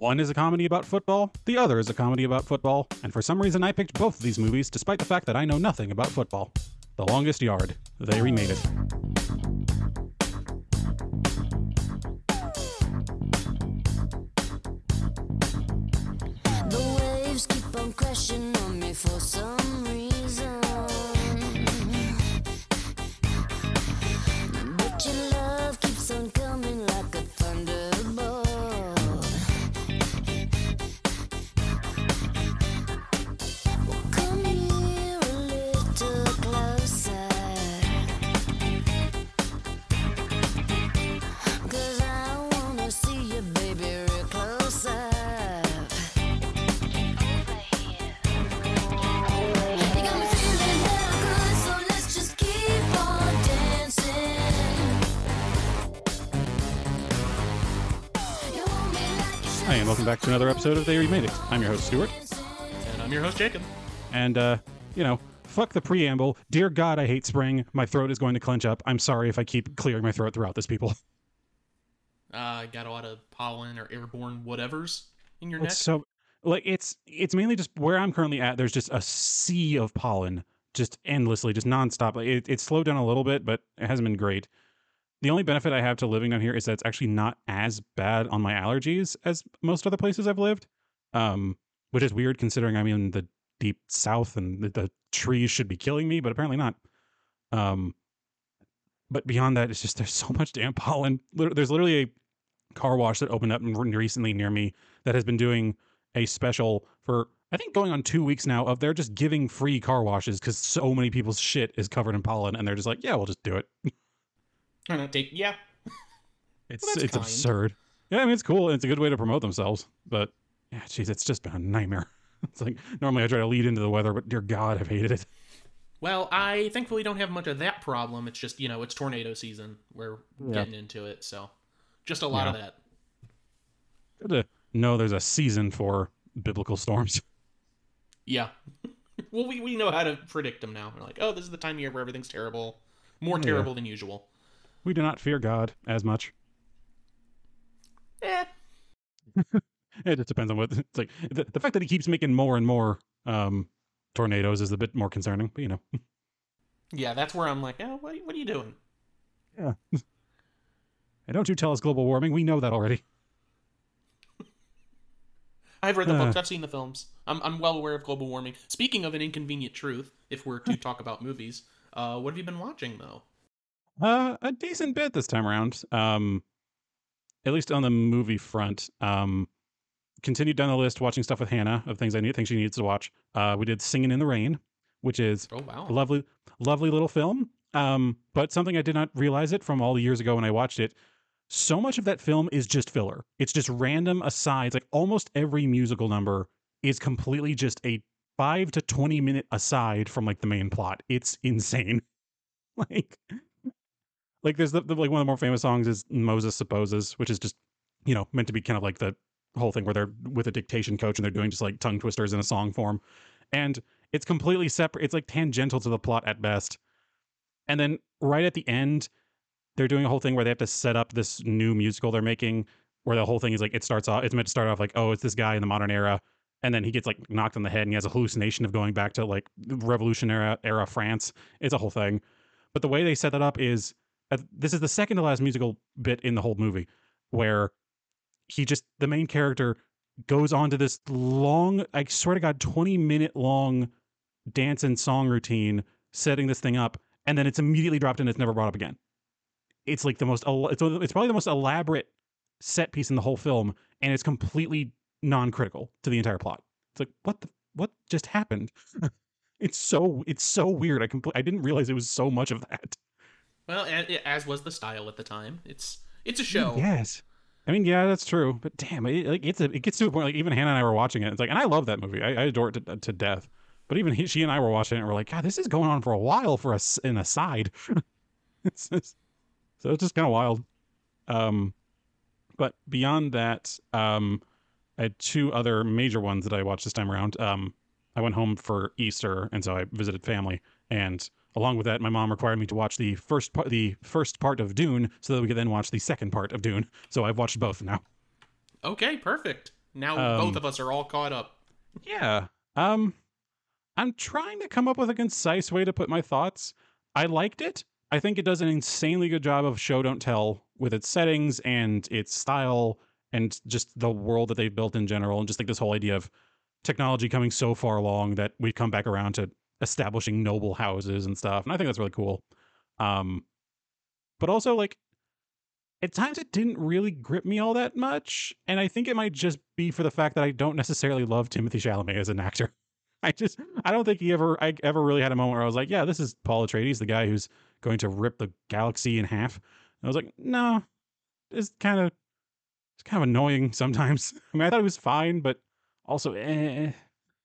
One is a comedy about football, the other is a comedy about football, and for some reason I picked both of these movies despite the fact that I know nothing about football. The Longest Yard. They remade it. The waves keep on crashing on me for some reason, but your love keeps on coming like a thunderbolt. Well, come here a little closer, 'cause I wanna see you, baby, real close up. Hi, and welcome back to another episode of They Remade It. I'm your host, Stuart. And I'm your host, Jacob. And, fuck the preamble. Dear God, I hate spring. My throat is going to clench up. I'm sorry if I keep clearing my throat throughout this, people. Got a lot of pollen or airborne whatevers in your neck. So, it's mainly just where I'm currently at. There's just a sea of pollen, just endlessly, just nonstop. It's slowed down a little bit, but it hasn't been great. The only benefit I have to living down here is that it's actually not as bad on my allergies as most other places I've lived, which is weird considering I'm in the deep south and the trees should be killing me, but apparently not. But beyond that, it's just there's so much damn pollen. There's literally a car wash that opened up recently near me that has been doing a special for, I think, going on 2 weeks now of they're just giving free car washes because so many people's shit is covered in pollen, and they're just like, yeah, we'll just do it. I don't take, yeah. It's Well, that's kind. absurd. Yeah, I mean, it's cool. And it's a good way to promote themselves. But, yeah, geez, it's just been a nightmare. It's like, normally I try to lead into the weather, but dear God, I've hated it. Well, I thankfully don't have much of that problem. It's just, it's tornado season. We're Yeah. getting into it, so just a lot of that. Good to know there's a season for biblical storms. Yeah. Well, we know how to predict them now. We're like, oh, this is the time of year where everything's terrible. More terrible than usual. We do not fear God as much. Eh. It just depends on what it's like. The fact that he keeps making more and more tornadoes is a bit more concerning, but Yeah, that's where I'm like, oh, what are you doing? Yeah. And don't you tell us global warming. We know that already. I've read the books. I've seen the films. I'm well aware of global warming. Speaking of an inconvenient truth, if we're to talk about movies, what have you been watching, though? A decent bit this time around. At least on the movie front. Continued down the list watching stuff with Hannah of things think she needs to watch. We did Singing in the Rain, which is a lovely little film. But something I did not realize it from all the years ago when I watched it. So much of that film is just filler. It's just random asides. Like almost every musical number is completely just a 5 to 20 minute aside from like the main plot. It's insane. Like there's the one of the more famous songs is Moses Supposes, which is just, meant to be kind of like the whole thing where they're with a dictation coach and they're doing just like tongue twisters in a song form. And it's completely separate. It's like tangential to the plot at best. And then right at the end, they're doing a whole thing where they have to set up this new musical they're making where the whole thing is like, it's meant to start off like, oh, it's this guy in the modern era. And then he gets like knocked on the head and he has a hallucination of going back to like Revolution era France. It's a whole thing. But the way they set that up is, this is the second to last musical bit in the whole movie where the main character goes on to this long, I swear to God, 20-minute long dance and song routine setting this thing up. And then it's immediately dropped and it's never brought up again. It's like it's probably the most elaborate set piece in the whole film. And it's completely non-critical to the entire plot. It's like, what just happened? It's so weird. I didn't realize it was so much of that. Well, as was the style at the time. It's a show. Yes. I mean, yeah, that's true. But damn, it gets to a point, like even Hannah and I were watching it. It's like, and I love that movie. I adore it to death. But even she and I were watching it and we're like, God, this is going on for a while for us an aside. So it's just kind of wild. But beyond that, I had two other major ones that I watched this time around. I went home for Easter, and so I visited family. And along with that, my mom required me to watch the first part of Dune so that we could then watch the second part of Dune. So I've watched both now. Okay, perfect. Now both of us are all caught up. Yeah. I'm trying to come up with a concise way to put my thoughts. I liked it. I think it does an insanely good job of show don't tell with its settings and its style and just the world that they've built in general, and just like this whole idea of technology coming so far along that we come back around to establishing noble houses and stuff. And I think that's really cool. But also, like, at times it didn't really grip me all that much, and I think it might just be for the fact that I don't necessarily love Timothée Chalamet as an actor. I don't think I ever really had a moment where I was like, yeah, this is Paul Atreides, the guy who's going to rip the galaxy in half. And I was like, no, it's kind of annoying sometimes. I mean, I thought it was fine, but also, I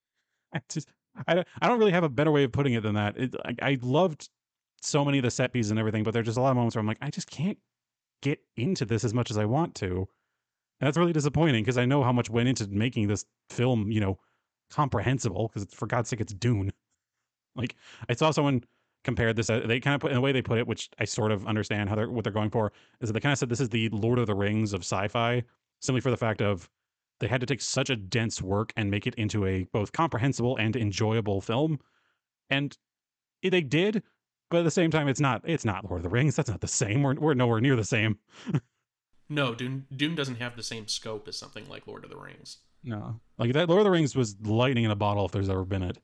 don't really have a better way of putting it than that. I loved so many of the set pieces and everything, but there's just a lot of moments where I'm like, I just can't get into this as much as I want to. And that's really disappointing because I know how much went into making this film, comprehensible, because for God's sake, it's Dune. Like, I saw someone compared this, they kind of put in the way they put it, which I sort of understand what they're going for, is that they kind of said this is the Lord of the Rings of sci-fi, simply for the fact of they had to take such a dense work and make it into a both comprehensible and enjoyable film. And they did, but at the same time, it's not Lord of the Rings. That's not the same. We're nowhere near the same. No, Dune doesn't have the same scope as something like Lord of the Rings. No, like that Lord of the Rings was lightning in a bottle if there's ever been it.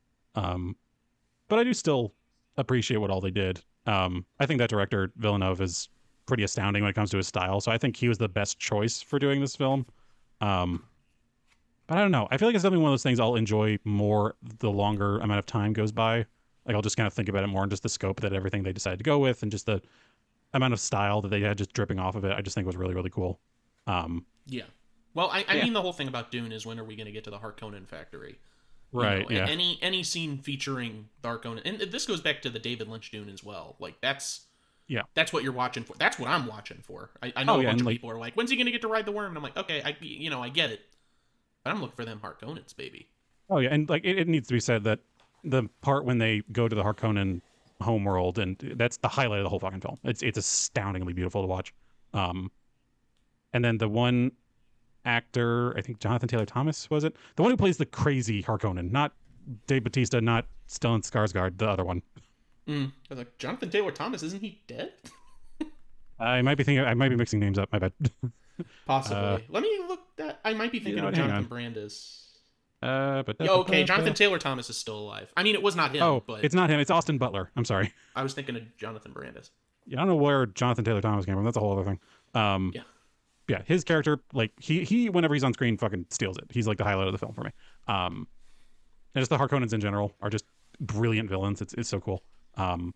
But I do still appreciate what all they did. I think that director Villeneuve is pretty astounding when it comes to his style. So I think he was the best choice for doing this film. But I don't know. I feel like it's definitely one of those things I'll enjoy more the longer amount of time goes by. Like, I'll just kind of think about it more and just the scope that everything they decided to go with and just the amount of style that they had just dripping off of it. I just think was really, really cool. Yeah. Well, I mean, the whole thing about Dune is when are we going to get to the Harkonnen factory? Right, yeah. Any scene featuring the Harkonnen, and this goes back to the David Lynch Dune as well. Like, that's what you're watching for. That's what I'm watching for. I know a bunch of people are like, when's he going to get to ride the worm? And I'm like, okay, I get it. But I'm looking for them Harkonnens, baby. Oh, yeah, and like it needs to be said that the part when they go to the Harkonnen homeworld, and that's the highlight of the whole fucking film. It's astoundingly beautiful to watch. And then the one actor, I think Jonathan Taylor Thomas, was it? The one who plays the crazy Harkonnen, not Dave Bautista, not Stellan Skarsgård, the other one. I was like, Jonathan Taylor Thomas, isn't he dead? I might be mixing names up. My bad. Possibly. Let me look that. I might be thinking of Jonathan Brandis. Okay, Jonathan Taylor Thomas is still alive. I mean, it was not him. But it's not him. It's Austin Butler. I'm sorry. I was thinking of Jonathan Brandis. Yeah, I don't know where Jonathan Taylor Thomas came from. That's a whole other thing. Yeah, his character, like, he whenever he's on screen, fucking steals it. He's like the highlight of the film for me. And just the Harkonnens in general are just brilliant villains. It's so cool. But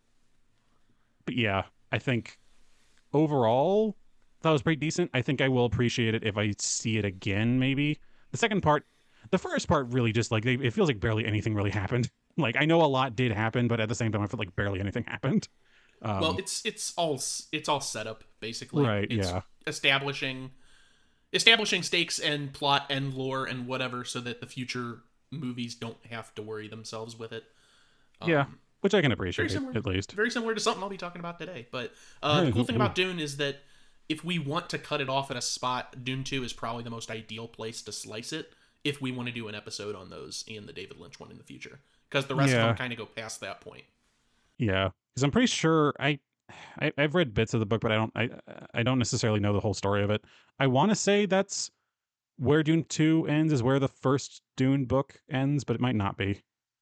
yeah, I think overall that was pretty decent. I think I will appreciate it if I see it again. Maybe the first part really just like it feels like barely anything really happened. Like, I know a lot did happen, but at the same time, I feel like barely anything happened. Well, it's all set up basically. Right. It's establishing stakes and plot and lore and whatever, so that the future movies don't have to worry themselves with it. Which I can appreciate at least. Very similar to something I'll be talking about today. But the cool thing about Dune is that if we want to cut it off at a spot, Dune 2 is probably the most ideal place to slice it if we want to do an episode on those and the David Lynch one in the future. Because the rest of them kind of go past that point. Yeah, because I'm pretty sure I've read bits of the book, but I don't necessarily know the whole story of it. I want to say that's where Dune 2 ends is where the first Dune book ends, but it might not be.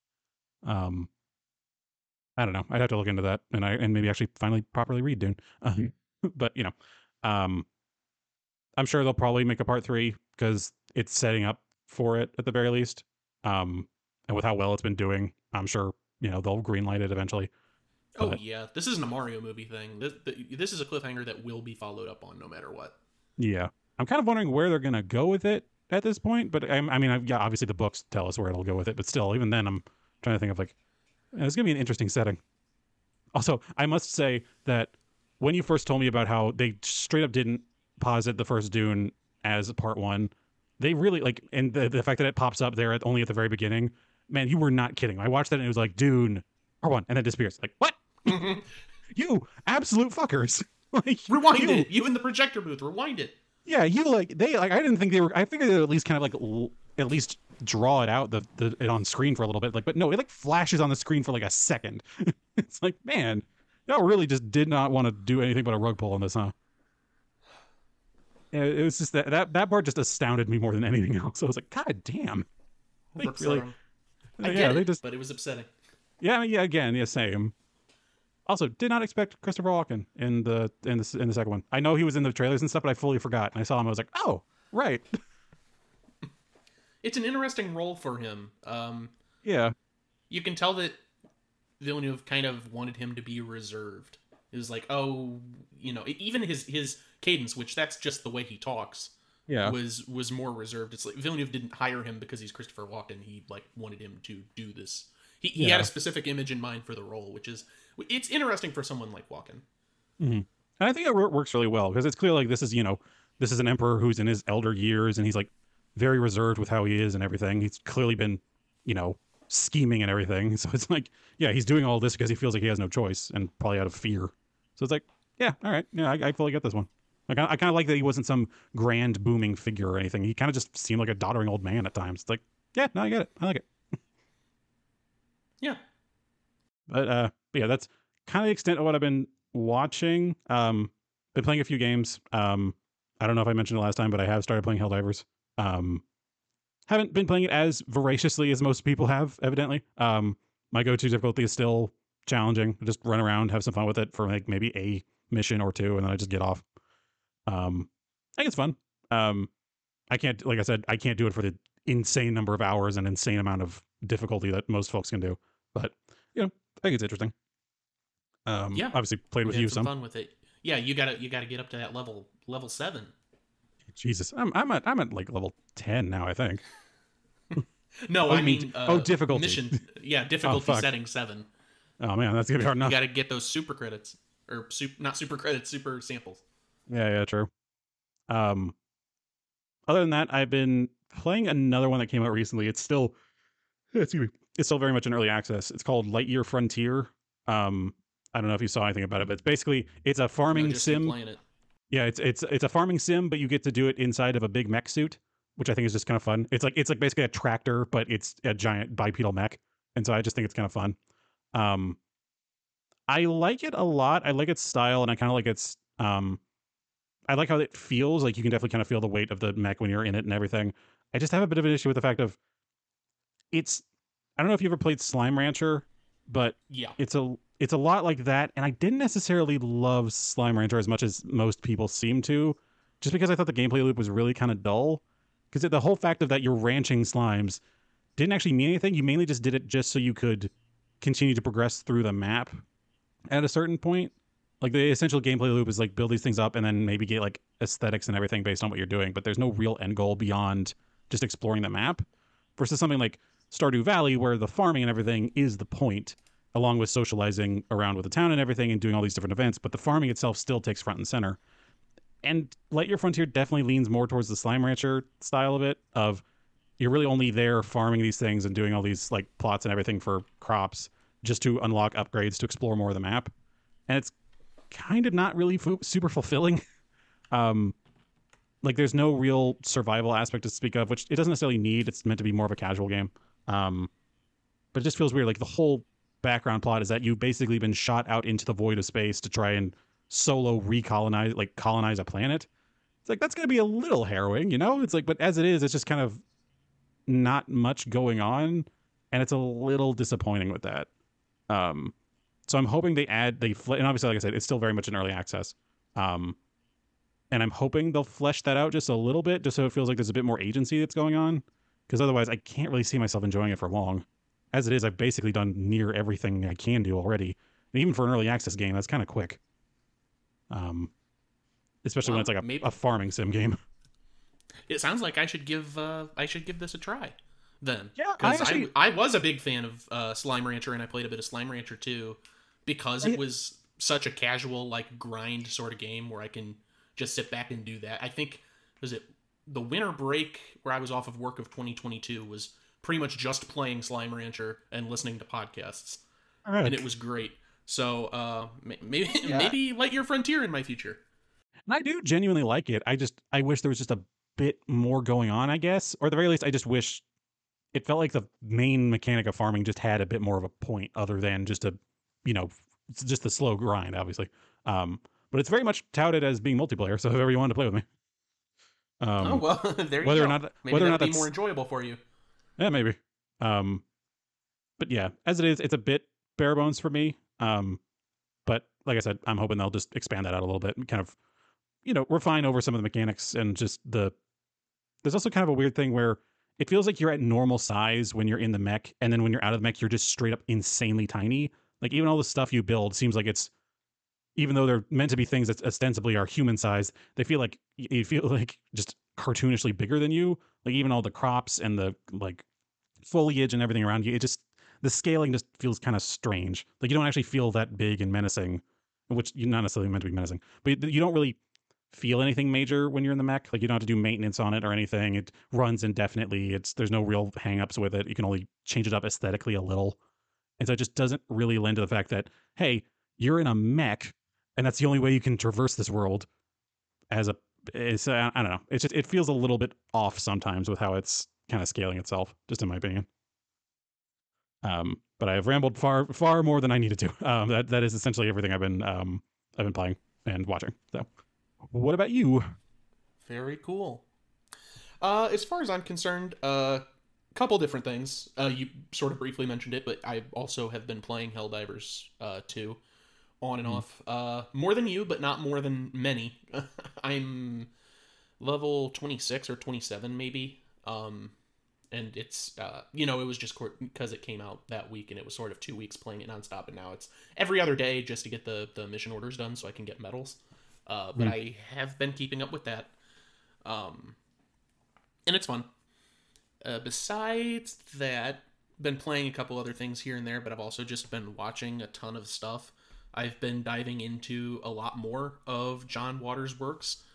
I don't know. I'd have to look into that and maybe actually finally properly read Dune. But I'm sure they'll probably make a part 3 because it's setting up for it at the very least. And with how well it's been doing, I'm sure they'll greenlight it eventually. Oh yeah, this isn't a Mario movie thing. This is a cliffhanger that will be followed up on no matter what. Yeah, I'm kind of wondering where they're gonna go with it at this point. But I mean, obviously the books tell us where it'll go with it. But still, even then, I'm trying to think of like, it's gonna be an interesting setting. Also, I must say that when you first told me about how they straight up didn't posit the first Dune as part 1, they really and the fact that it pops up there only at the very beginning, man, you were not kidding. I watched that and it was like Dune part 1 and then disappears. Like, what? You absolute fuckers. Rewind it. You in the projector booth. Rewind it. Yeah, you like they like. I didn't think they were. I figured they would at least kind of like at least draw it out the it on screen for a little bit. Like, but no, it like flashes on the screen for like a second. It's like, man, y'all really just did not want to do anything but a rug pull on this, huh? It was just that part just astounded me more than anything else. I was like, God damn, they really, I yeah, get it, they just, but it was upsetting. yeah, yeah, again, yeah, same. Also, did not expect Christopher Walken in the second one. I know he was in the trailers and stuff, but I fully forgot. And I saw him, I was like, oh, right. It's an interesting role for him. Yeah. You can tell that Villeneuve kind of wanted him to be reserved. It was like, oh, even his cadence, which that's just the way he talks, Yeah. was more reserved. It's like Villeneuve didn't hire him because he's Christopher Walken. He like wanted him to do this. He had a specific image in mind for the role, it's interesting for someone like Walken. Mm-hmm. And I think it works really well because it's clear like this is an emperor who's in his elder years and he's like very reserved with how he is and everything. He's clearly been, scheming and everything. So it's like, yeah, he's doing all this because he feels like he has no choice and probably out of fear. So it's like, yeah, all right. Yeah, I fully get this one. Like, I kind of like that he wasn't some grand booming figure or anything. He kind of just seemed like a doddering old man at times. It's like, yeah, no, I get it. I like it. Yeah. But yeah, that's kind of the extent of what I've been watching. Been playing a few games. I don't know if I mentioned it last time, but I have started playing Helldivers. Haven't been playing it as voraciously as most people have, evidently. My go-to difficulty is still challenging. I just run around, have some fun with it for like maybe a mission or two, and then I just get off. I think it's fun. I can't, like I said, I can't do it for the insane number of hours and insane amount of difficulty that most folks can do. But I think it's interesting. Yeah, obviously played with you some fun with it. Yeah, you gotta get up to that level 7. Jesus, I'm at like level 10 now, I think. No, I mean difficulty. Mission, yeah, difficulty setting 7. Oh man, that's gonna be hard enough. You gotta get those super credits or not super credits, super samples. Yeah, true. Other than that, I've been playing another one that came out recently. It's still very much in early access. It's called Lightyear Frontier. I don't know if you saw anything about it, but it's a farming sim. It. Yeah, it's a farming sim, but you get to do it inside of a big mech suit, which I think is just kind of fun. It's like basically a tractor, but it's a giant bipedal mech, and so I just think it's kind of fun. I like it a lot. I like its style, and I kind of like its I like how it feels. Like you can definitely kind of feel the weight of the mech when you're in it and everything. I just have a bit of an issue with the fact of I don't know if you ever played Slime Rancher, but yeah, it's a lot like that. And I didn't necessarily love Slime Rancher as much as most people seem to, just because I thought the gameplay loop was really kind of dull. Because the whole fact of that you're ranching slimes didn't actually mean anything. You mainly just did it just so you could continue to progress through the map at a certain point. Like the essential gameplay loop is like build these things up and then maybe get like aesthetics and everything based on what you're doing. But there's no real end goal beyond just exploring the map versus something like Stardew Valley where the farming and everything is the point, along with socializing around with the town and everything and doing all these different events. But the farming itself still takes front and center. And Lightyear Frontier definitely leans more towards the Slime Rancher style of it, of you're really only there farming these things and doing all these like plots and everything for crops just to unlock upgrades to explore more of the map. And it's kind of not really super fulfilling. Like there's no real survival aspect to speak of, which it doesn't necessarily need. It's meant to be more of a casual game. But it just feels weird. Like the whole background plot is that you've basically been shot out into the void of space to try and solo colonize a planet. It's like, that's going to be a little harrowing, It's like, but as it is, it's just kind of not much going on. And it's a little disappointing with that. So I'm hoping and obviously, like I said, it's still very much in early access. And I'm hoping they'll flesh that out just a little bit, just so it feels like there's a bit more agency that's going on. Because otherwise, I can't really see myself enjoying it for long. As it is, I've basically done near everything I can do already. And even for an early access game, that's kind of quick. Especially when it's like a farming sim game. It sounds like I should give this a try. Then, yeah, because I was a big fan of Slime Rancher, and I played a bit of Slime Rancher 2 because it was such a casual like grind sort of game where I can just sit back and do that. I think the winter break where I was off of work of 2022 was pretty much just playing Slime Rancher and listening to podcasts, and it was great. So maybe Lightyear Frontier in my future. And I do genuinely like it. I wish there was just a bit more going on, I guess. Or at the very least, I just wish it felt like the main mechanic of farming just had a bit more of a point other than just a, you know, it's just the slow grind, obviously. But it's very much touted as being multiplayer, so if ever you wanted to play with me. Oh well, there you whether go. or not Maybe whether or that'll not be that's more enjoyable for you. yeah, maybe. But yeah, as it is, it's a bit bare bones for me. But like I said, I'm hoping they'll just expand that out a little bit and kind of, you know, refine over some of the mechanics and just there's also kind of a weird thing where it feels like you're at normal size when you're in the mech, and then when you're out of the mech, you're just straight up insanely tiny. Like even all the stuff you build seems like it's, even though they're meant to be things that ostensibly are human size, they feel like you feel like just cartoonishly bigger than you. Like even all the crops and the like foliage and everything around you, it just, the scaling just feels kind of strange. Like you don't actually feel that big and menacing, which you're not necessarily meant to be menacing, but you don't really feel anything major when you're in the mech. Like you don't have to do maintenance on it or anything. It runs indefinitely. There's no real hangups with it. You can only change it up aesthetically a little. And so it just doesn't really lend to the fact that, hey, you're in a mech and that's the only way you can traverse this world as a, it's, I don't know. It's just, it feels a little bit off sometimes with how it's kind of scaling itself, just in my opinion. But I have rambled far more than I needed to. That is essentially everything I've been playing and watching. So, what about you? Very cool. As far as I'm concerned, couple different things. You sort of briefly mentioned it, but I also have been playing Helldivers 2 on and off. More than you, but not more than many. I'm level 26 or 27 maybe. And it's, it was just because it came out that week and it was sort of 2 weeks playing it nonstop. And now it's every other day just to get the mission orders done so I can get medals. But I have been keeping up with that. And it's fun. Besides that, been playing a couple other things here and there, but I've also just been watching a ton of stuff. I've been diving into a lot more of John Waters' works.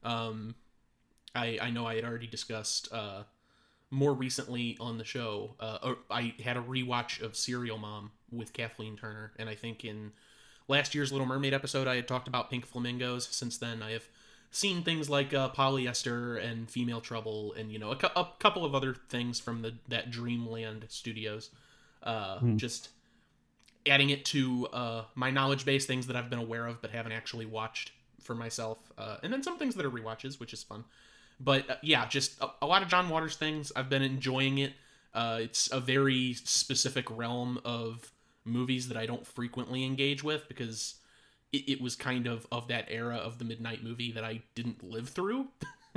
I know I had already discussed more recently on the show. I had a rewatch of Serial Mom with Kathleen Turner, and I think in last year's Little Mermaid episode I had talked about Pink Flamingos. Since then I have seen things like Polyester and Female Trouble and a couple of other things from that Dreamland Studios. Just adding it to my knowledge base, things that I've been aware of but haven't actually watched for myself, and then some things that are rewatches, which is fun. But yeah, just a lot of John Waters things. I've been enjoying it. It's a very specific realm of movies that I don't frequently engage with because it was kind of that era of the midnight movie that I didn't live through.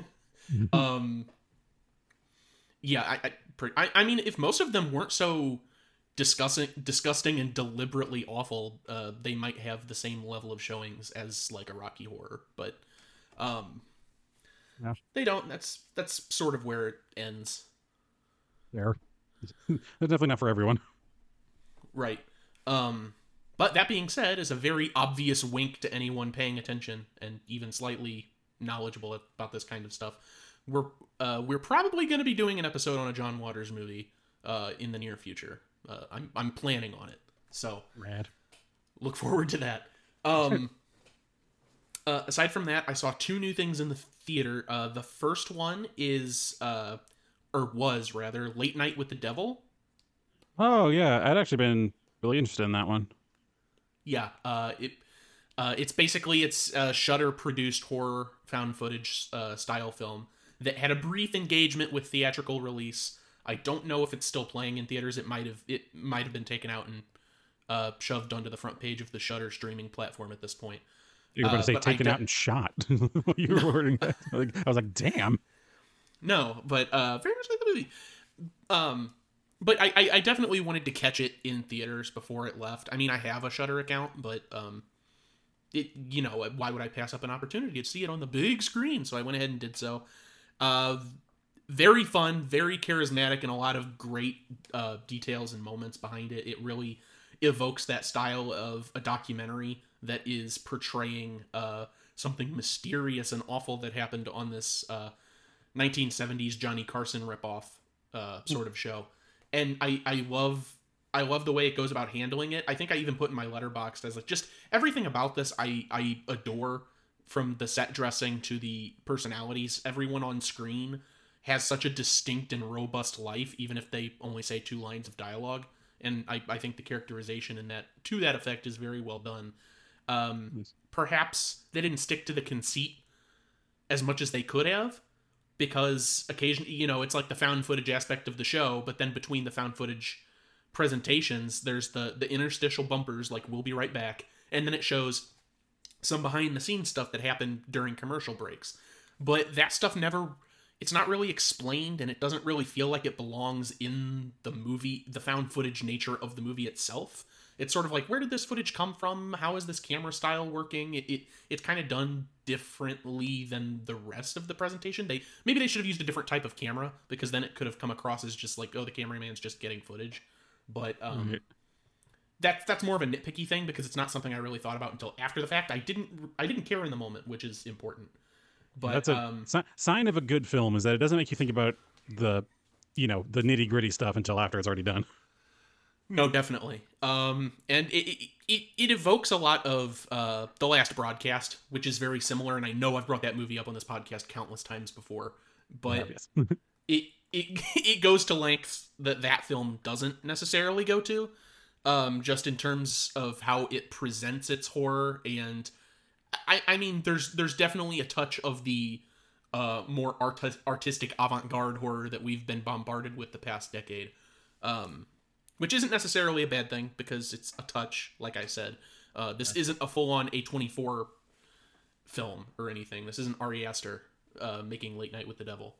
Yeah, I mean, if most of them weren't so disgusting and deliberately awful, they might have the same level of showings as like a Rocky Horror, but Yeah. they don't. That's sort of where it ends. There. They're definitely not for everyone. Right. But that being said, is a very obvious wink to anyone paying attention and even slightly knowledgeable about this kind of stuff. We're probably going to be doing an episode on a John Waters movie in the near future. I'm planning on it, so Rad. look forward to that. Aside from that, I saw 2 new things in the theater. The first one is, was rather, Late Night with the Devil. Oh yeah, I'd actually been really interested in that one. Yeah, it's basically a Shudder produced horror found footage style film that had a brief engagement with theatrical release. I don't know if it's still playing in theaters. It might have been taken out and shoved onto the front page of the Shudder streaming platform at this point. You were about to say taken out and shot. You were wording that. I was like, damn. No, but very much like the movie. But I definitely wanted to catch it in theaters before it left. I mean, I have a Shudder account, but why would I pass up an opportunity to see it on the big screen? So I went ahead and did so. Very fun, very charismatic, and a lot of great details and moments behind it. It really evokes that style of a documentary that is portraying something mysterious and awful that happened on this 1970s Johnny Carson ripoff sort of show. And I love the way it goes about handling it. I think I even put in my letterboxd as like just everything about this I adore from the set dressing to the personalities. Everyone on screen has such a distinct and robust life, even if they only say 2 lines of dialogue. And I think the characterization in that, to that effect, is very well done. Perhaps they didn't stick to the conceit as much as they could have, because occasionally, it's like the found footage aspect of the show, but then between the found footage presentations, there's the interstitial bumpers, like "we'll be right back," and then it shows some behind the scenes stuff that happened during commercial breaks. But that stuff it's not really explained, and it doesn't really feel like it belongs in the movie, the found footage nature of the movie itself. It's sort of like, where did this footage come from? How is this camera style working? It's kind of done differently than the rest of the presentation. Maybe they should have used a different type of camera, because then it could have come across as just like, oh, the cameraman's just getting footage. But that's more of a nitpicky thing, because it's not something I really thought about until after the fact. I didn't care in the moment, which is important. But that's a sign of a good film, is that it doesn't make you think about the nitty gritty stuff until after it's already done. No, definitely. And it evokes a lot of The Last Broadcast, which is very similar. And I know I've brought that movie up on this podcast countless times before, but it goes to lengths that film doesn't necessarily go to, just in terms of how it presents its horror. And I mean, there's definitely a touch of the more artistic avant-garde horror that we've been bombarded with the past decade, which isn't necessarily a bad thing, because it's a touch, like I said. This isn't a full-on A24 film or anything. This isn't Ari Aster making Late Night with the Devil.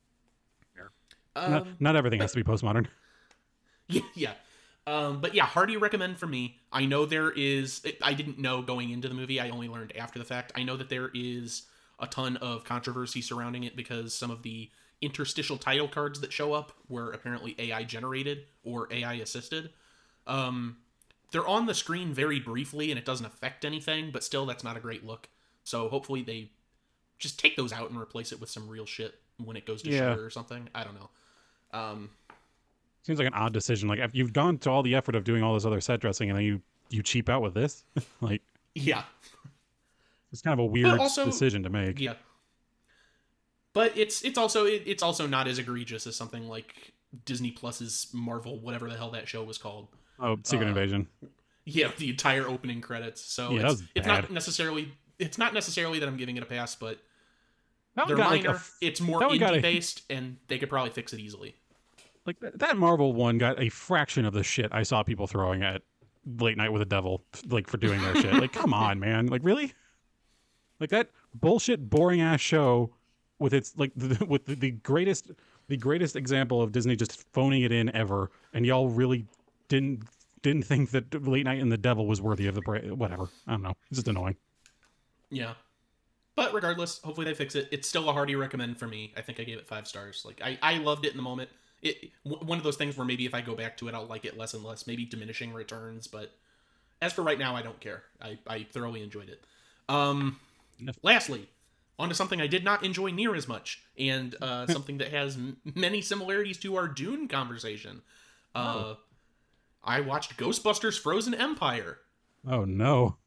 Not everything has to be postmodern. Yeah. But yeah, hearty recommend for me. I know I didn't know going into the movie. I only learned after the fact. I know that there is a ton of controversy surrounding it, because some of the interstitial title cards that show up were apparently AI generated or AI assisted. They're on the screen very briefly, and it doesn't affect anything, but still, that's not a great look. So hopefully they just take those out and replace it with some real shit when it goes to Shudder or something. I don't know. Seems like an odd decision. Like, if you've gone to all the effort of doing all this other set dressing, and then you cheap out with this. Like, yeah, it's kind of a weird decision to make. Yeah, but it's also not as egregious as something like Disney Plus's Marvel, whatever the hell that show was called. Oh, Secret Invasion. Yeah, the entire opening credits. So yeah, it's not necessarily that I'm giving it a pass, but they're minor. Like it's more indie based, and they could probably fix it easily. Like, that Marvel one got a fraction of the shit I saw people throwing at Late Night with the Devil, like, for doing their shit. Like, come on, man. Like, really? Like, that bullshit, boring ass show with its like the greatest example of Disney just phoning it in ever, and y'all really didn't think that Late Night and the Devil was worthy of the whatever. I don't know. It's just annoying. Yeah. But regardless, hopefully they fix it. It's still a hearty recommend for me. I think I gave it 5 stars. Like, I loved it in the moment. One of those things where maybe if I go back to it, I'll like it less and less, maybe diminishing returns. But as for right now, I don't care. I thoroughly enjoyed it. Lastly, on to something I did not enjoy near as much, and something that has many similarities to our Dune conversation. I watched Ghostbusters Frozen Empire. Oh, no.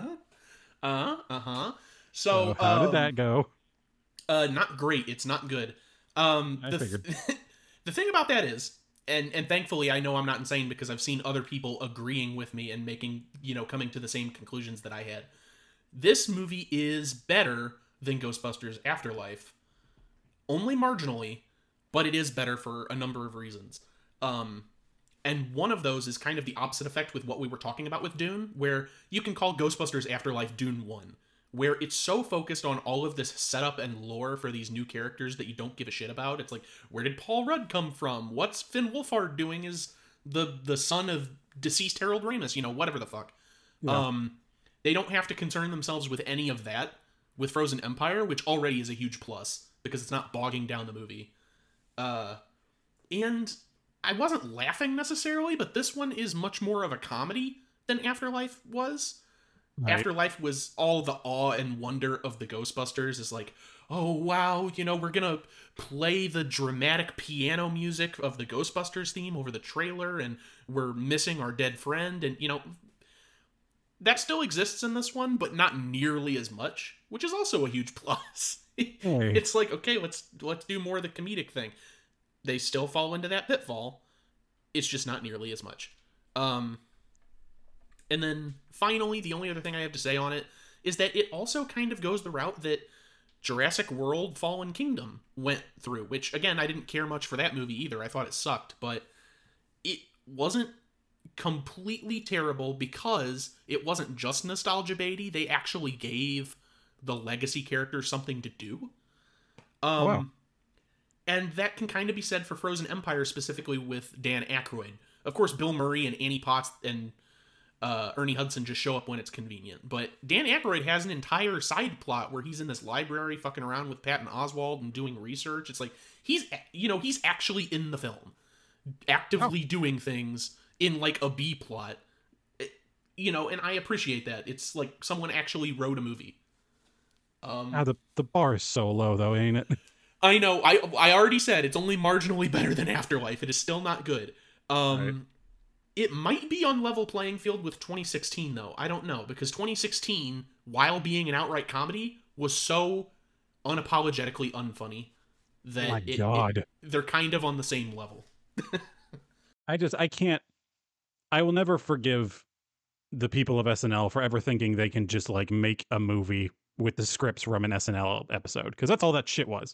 So, how did that go? Not great. It's not good. I figured. The thing about that is, and thankfully I know I'm not insane, because I've seen other people agreeing with me and coming to the same conclusions that I had. This movie is better than Ghostbusters Afterlife. Only marginally, but it is better for a number of reasons. And one of those is kind of the opposite effect with what we were talking about with Dune, where you can call Ghostbusters Afterlife Dune 1. Where it's so focused on all of this setup and lore for these new characters that you don't give a shit about. It's like, where did Paul Rudd come from? What's Finn Wolfhard doing as the son of deceased Harold Ramis? Whatever the fuck. Yeah. They don't have to concern themselves with any of that with Frozen Empire, which already is a huge plus, because it's not bogging down the movie. And I wasn't laughing necessarily, but this one is much more of a comedy than Afterlife was. Right. Afterlife was all the awe and wonder of the Ghostbusters. Is like, oh wow, we're gonna play the dramatic piano music of the Ghostbusters theme over the trailer, and we're missing our dead friend, and That still exists in this one, but not nearly as much, which is also a huge plus. Hey. It's like, okay, let's do more of the comedic thing. They still fall into that pitfall. It's just not nearly as much. And then finally, the only other thing I have to say on it is that it also kind of goes the route that Jurassic World Fallen Kingdom went through, which, again, I didn't care much for that movie either. I thought it sucked, but it wasn't completely terrible because it wasn't just nostalgia baity. They actually gave the legacy characters something to do. Wow. And that can kind of be said for Frozen Empire, specifically with Dan Aykroyd. Of course, Bill Murray and Annie Potts and Ernie Hudson just show up when it's convenient. But Dan Aykroyd has an entire side plot where he's in this library fucking around with Patton Oswalt and doing research. It's like, he's actually in the film, actively doing things in like a B plot. And I appreciate that. It's like someone actually wrote a movie. The bar is so low, though, ain't it? I know. I already said it's only marginally better than Afterlife. It is still not good. Right. It might be on level playing field with 2016, though. I don't know, because 2016, while being an outright comedy, was so unapologetically unfunny that My God. they're kind of on the same level. I can't. I will never forgive the people of SNL for ever thinking they can just like make a movie with the scripts from an SNL episode, because that's all that shit was.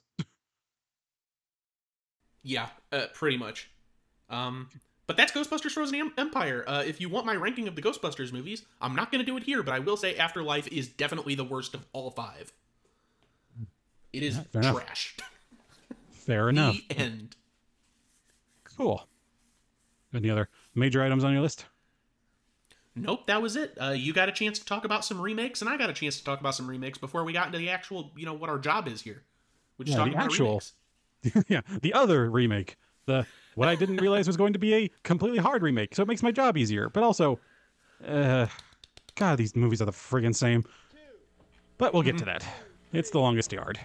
Yeah, pretty much. But that's Ghostbusters Frozen Empire. If you want my ranking of the Ghostbusters movies, I'm not going to do it here, but I will say Afterlife is definitely the worst of all 5. It is trash. Fair enough. The end. Cool. Any other major items on your list? Nope, that was it. You got a chance to talk about some remakes, and I got a chance to talk about some remakes before we got into the actual, what our job is here, which is talking about remakes. Yeah, the other remake. What I didn't realize was going to be a completely hard remake, so it makes my job easier. But also, God, these movies are the friggin' same. But we'll get to that. It's The Longest Yard.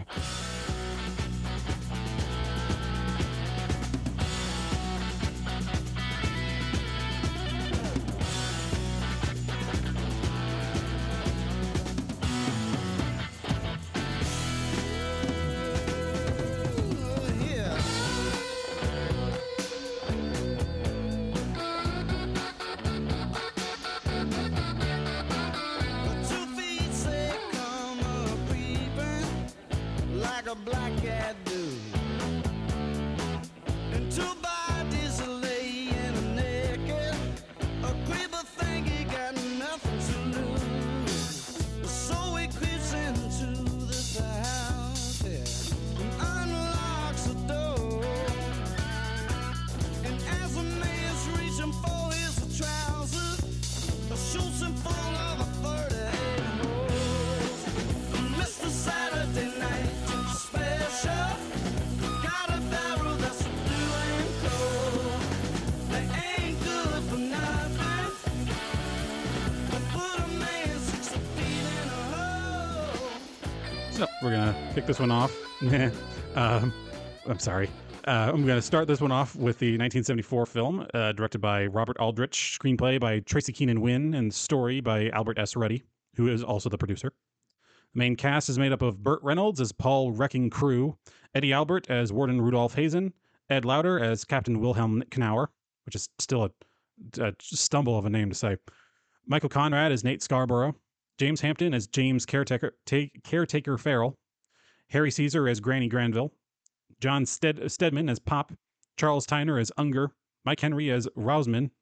So we're going to kick this one off. I'm sorry. I'm going to start this one off with the 1974 film, directed by Robert Aldrich, screenplay by Tracy Keenan Wynn, and story by Albert S. Ruddy, who is also the producer. The main cast is made up of Burt Reynolds as Paul Wrecking Crew, Eddie Albert as Warden Rudolph Hazen, Ed Lauder as Captain Wilhelm Knauer, which is still a stumble of a name to say, Michael Conrad as Nate Scarborough, James Hampton as James Caretaker Farrell, Harry Caesar as Granny Granville, John Stedman as Pop, Charles Tyner as Unger, Mike Henry as Rasmussen.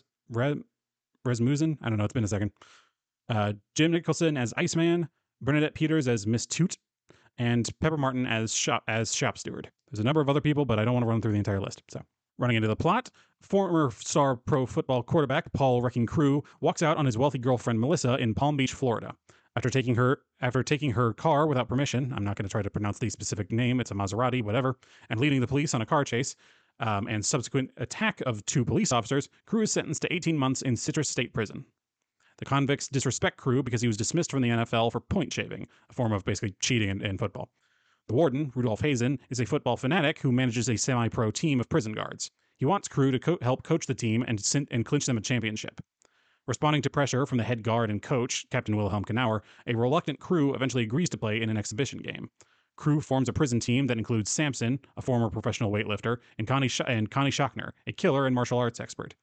I don't know, it's been a second. Jim Nicholson as Iceman, Bernadette Peters as Miss Toot, and Pepper Martin as shop steward. There's a number of other people, but I don't want to run through the entire list. So, running into the plot, former star pro football quarterback Paul Wrecking Crew walks out on his wealthy girlfriend Melissa in Palm Beach, Florida. After taking her car without permission, I'm not going to try to pronounce the specific name, it's a Maserati, whatever, and leading the police on a car chase, and subsequent attack of 2 police officers, Crew is sentenced to 18 months in Citrus State Prison. The convicts disrespect Crew because he was dismissed from the NFL for point shaving, a form of basically cheating in football. The warden, Rudolph Hazen, is a football fanatic who manages a semi-pro team of prison guards. He wants Crew to help coach the team and clinch them a championship. Responding to pressure from the head guard and coach, Captain Wilhelm Knauer, a reluctant Crew eventually agrees to play in an exhibition game. Crew forms a prison team that includes Samson, a former professional weightlifter, and Connie Schachner, a killer and martial arts expert.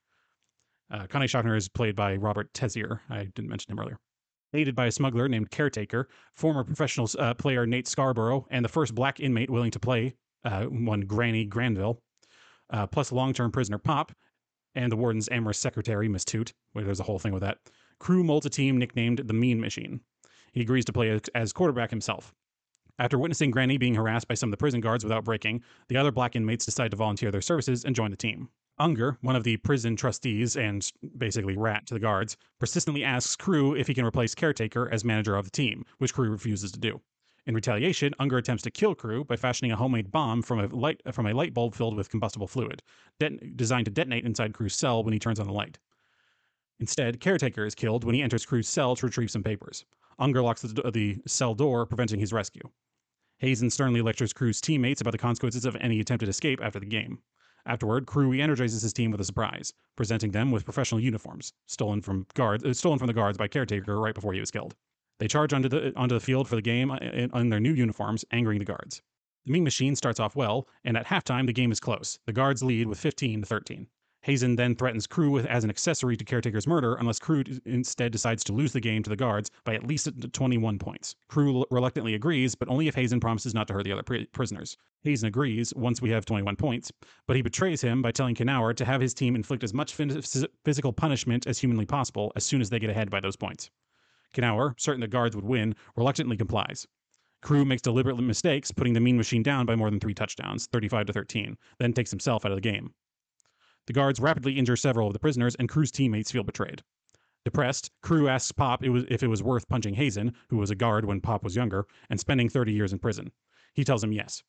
Connie Schachner is played by Robert Tessier. I didn't mention him earlier. Aided by a smuggler named Caretaker, former professional player Nate Scarborough, and the first black inmate willing to play, one Granny Granville, plus long-term prisoner Pop, and the warden's amorous secretary, Miss Toot. Wait, there's a whole thing with that. Crew molds a team nicknamed the Mean Machine. He agrees to play as quarterback himself. After witnessing Granny being harassed by some of the prison guards without breaking, the other black inmates decide to volunteer their services and join the team. Unger, one of the prison trustees and basically rat to the guards, persistently asks Crew if he can replace Caretaker as manager of the team, which Crew refuses to do. In retaliation, Unger attempts to kill Crew by fashioning a homemade bomb from a light bulb filled with combustible fluid, designed to detonate inside Crew's cell when he turns on the light. Instead, Caretaker is killed when he enters Crew's cell to retrieve some papers. Unger locks the cell door, preventing his rescue. Hazen sternly lectures Crew's teammates about the consequences of any attempted escape after the game. Afterward, Crew re-energizes his team with a surprise, presenting them with professional uniforms, stolen from the guards by Caretaker right before he was killed. They charge onto the field for the game in their new uniforms, angering the guards. The Mean Machine starts off well, and at halftime the game is close. The guards lead with 15-13. Hazen then threatens Crew as an accessory to Caretaker's murder unless Crew instead decides to lose the game to the guards by at least 21 points. Crew reluctantly agrees, but only if Hazen promises not to hurt the other prisoners. Hazen agrees once we have 21 points, but he betrays him by telling Knauer to have his team inflict as much physical punishment as humanly possible as soon as they get ahead by those points. Knauer, certain the guards would win, reluctantly complies. Crew makes deliberate mistakes, putting the Mean Machine down by more than 3 touchdowns, 35-13, then takes himself out of the game. The guards rapidly injure several of the prisoners, and Crew's teammates feel betrayed. Depressed, Crew asks Pop if it was worth punching Hazen, who was a guard when Pop was younger, and spending 30 years in prison. He tells him yes.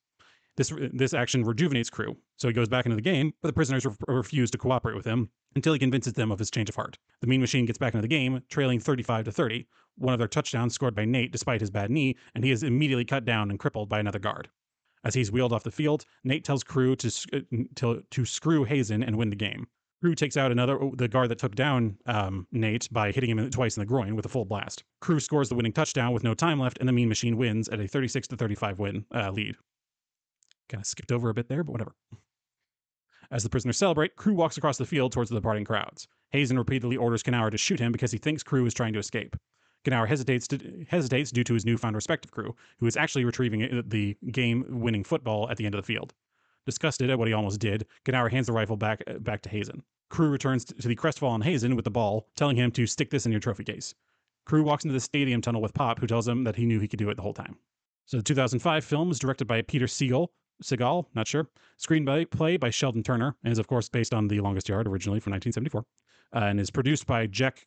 This action rejuvenates Crew, so he goes back into the game, but the prisoners refuse to cooperate with him until he convinces them of his change of heart. The Mean Machine gets back into the game, trailing 35-30, one of their touchdowns scored by Nate despite his bad knee, and he is immediately cut down and crippled by another guard. As he's wheeled off the field, Nate tells Crew to screw Hazen and win the game. Crew takes out the guard that took down Nate by hitting him twice in the groin with a full blast. Crew scores the winning touchdown with no time left, and the Mean Machine wins at a 36-35 lead. Kind of skipped over a bit there, but whatever. As the prisoners celebrate, Crew walks across the field towards the departing crowds. Hazen repeatedly orders Knauer to shoot him because he thinks Crew is trying to escape. Knauer hesitates due to his newfound respect of Crew, who is actually retrieving the game-winning football at the end of the field. Disgusted at what he almost did, Knauer hands the rifle back to Hazen. Crew returns to the crestfallen Hazen with the ball, telling him to stick this in your trophy case. Crew walks into the stadium tunnel with Pop, who tells him that he knew he could do it the whole time. So the 2005 film was directed by Peter Segal, not sure. Screenplay by Sheldon Turner, and is of course based on The Longest Yard, originally from 1974, and is produced by Jack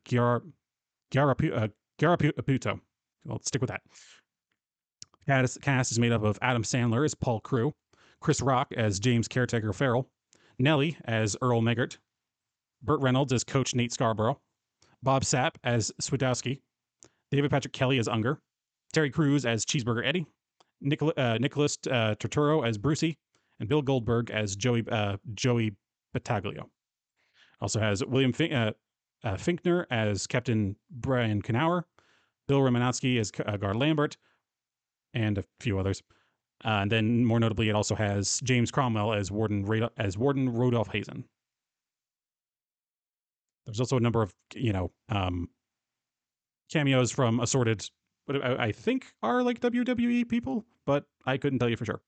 Garaputo. I'll stick with that. Cast is made up of Adam Sandler as Paul Crew, Chris Rock as James Caretaker Farrell, Nelly as Earl Meggert, Burt Reynolds as Coach Nate Scarborough, Bob Sapp as Swidowski, David Patrick Kelly as Unger, Terry Crews as Cheeseburger Eddie, Nicholas Turturro as Brucey, and Bill Goldberg as Joey Battaglio. Also has William Finkner as Captain Brian Knauer, Bill Romanowski as Guard Lambert, and a few others. And then, more notably, it also has James Cromwell as Warden Rodolph Hazen. There's also a number of cameos from assorted, what I think are like WWE people, but I couldn't tell you for sure.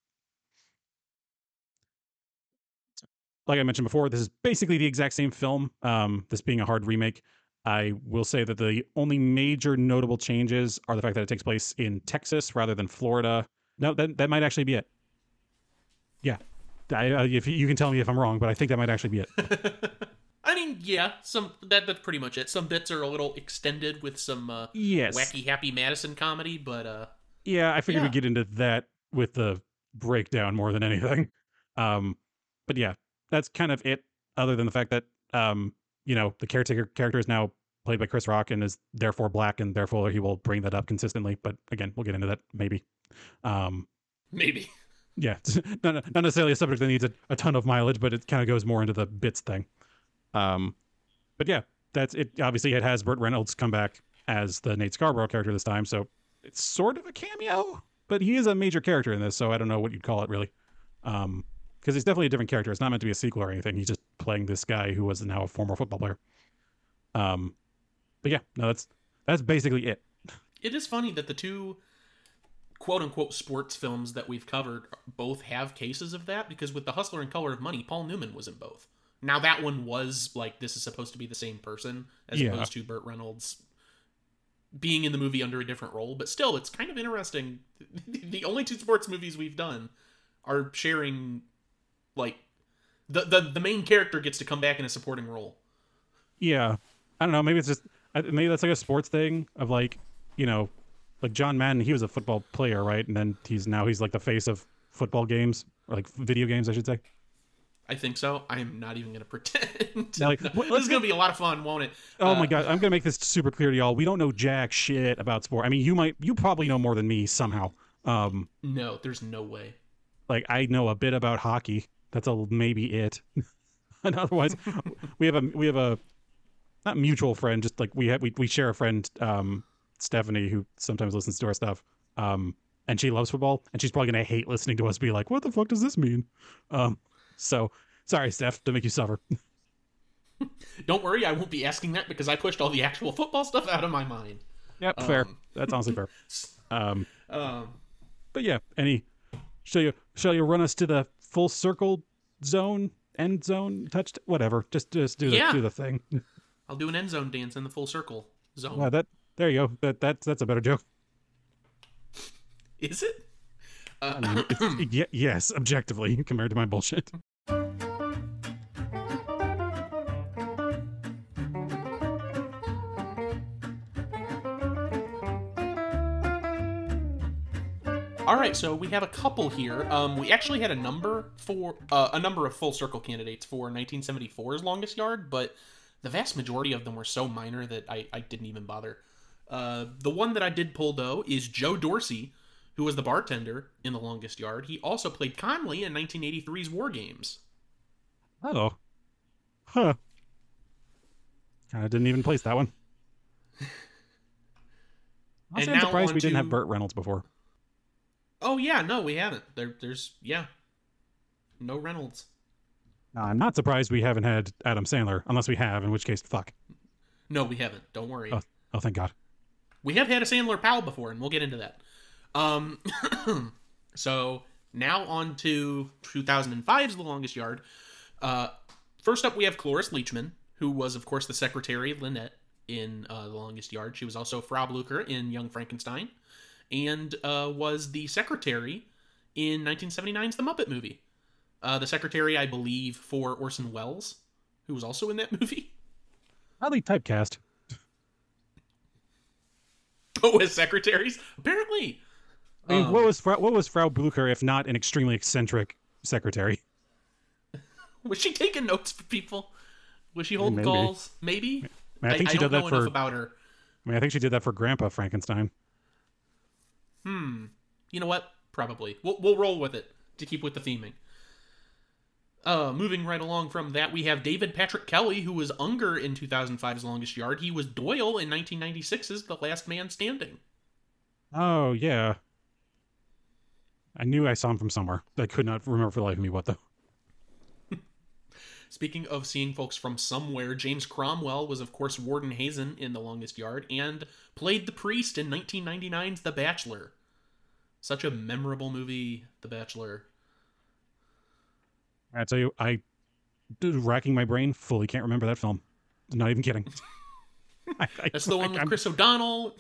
Like I mentioned before, this is basically the exact same film, this being a hard remake. I will say that the only major notable changes are the fact that it takes place in Texas rather than Florida. No, that might actually be it. Yeah. If you can tell me if I'm wrong, but I think that might actually be it. I mean, yeah, that's pretty much it. Some bits are a little extended with some wacky Happy Madison comedy, but yeah, I figured we'd get into that with the breakdown more than anything. But yeah, that's kind of it, other than the fact that the Caretaker character is now played by Chris Rock and is therefore black, and therefore he will bring that up consistently. But again, we'll get into that maybe. Maybe. Yeah, not necessarily a subject that needs a ton of mileage, but it kind of goes more into the bits thing. But yeah, that's it. Obviously, it has Burt Reynolds come back as the Nate Scarborough character this time, so it's sort of a cameo, but he is a major character in this, so I don't know what you'd call it really. Because he's definitely a different character. It's not meant to be a sequel or anything. He's just playing this guy who was now a former football player. But yeah, no, that's basically it. It is funny that the two quote-unquote sports films that we've covered both have cases of that, because with The Hustler and Color of Money, Paul Newman was in both. Now, that one was like, this is supposed to be the same person, as opposed to Burt Reynolds being in the movie under a different role, but still, it's kind of interesting. The only two sports movies we've done are sharing, like, the main character gets to come back in a supporting role. Yeah. I don't know, maybe it's just, maybe that's like a sports thing of like, you know, like John Madden, he was a football player, right? And then he's like the face of football games, or like video games, I should say. I think so. I'm not even going to pretend. Like, this is going to be a lot of fun, won't it? Oh my God. I'm going to make this super clear to y'all. We don't know jack shit about sport. I mean, you probably know more than me somehow. No, there's no way. Like, I know a bit about hockey. That's maybe it. And otherwise, we have a not mutual friend, just like we share a friend, Stephanie, who sometimes listens to our stuff. And she loves football, and she's probably going to hate listening to us be like, what the fuck does this mean? So sorry, Steph, to make you suffer. Don't worry, I won't be asking that because I pushed all the actual football stuff out of my mind. Yep, fair. That's honestly fair. But yeah, shall you run us to the full circle zone, end zone, touch, whatever. Just do the thing. I'll do an end zone dance in the full circle zone. Wow, there you go. That's a better joke. Is it? I mean, yes, objectively, compared to my bullshit. All right, so we have a couple here. We actually had a number of full circle candidates for 1974's Longest Yard, but the vast majority of them were so minor that I didn't even bother. The one that I did pull, though, is Joe Dorsey, who was the bartender in The Longest Yard. He also played Conley in 1983's War Games. Oh. Huh. I didn't even place that one. I'm surprised we didn't have Burt Reynolds before. Oh, yeah, no, we haven't. There's no Reynolds. No, I'm not surprised we haven't had Adam Sandler, unless we have, in which case, fuck. No, we haven't. Don't worry. Oh, thank God. We have had a Sandler pal before, and we'll get into that. So, now on to 2005's The Longest Yard. First up, we have Cloris Leachman, who was, of course, the secretary, Lynette, in The Longest Yard. She was also Frau Blucher in Young Frankenstein, and was the secretary in 1979's The Muppet Movie. The secretary, I believe, for Orson Welles, who was also in that movie. Highly typecast. Oh, as secretaries? Apparently. I mean, what was Frau Blucher if not an extremely eccentric secretary? Was she taking notes for people? Was she holding calls? Maybe? I think she did that for enough about her. I think she did that for Grandpa Frankenstein. You know what? Probably. We'll roll with it to keep with the theming. Moving right along from that, we have David Patrick Kelly, who was Unger in 2005's Longest Yard. He was Doyle in 1996's The Last Man Standing. Oh, yeah. I knew I saw him from somewhere. I could not remember for the life of me what, though. Speaking of seeing folks from somewhere, James Cromwell was, of course, Warden Hazen in The Longest Yard, and played the priest in 1999's The Bachelor. Such a memorable movie, The Bachelor. I tell you, racking my brain, fully can't remember that film. Not even kidding. That's the one with Chris O'Donnell.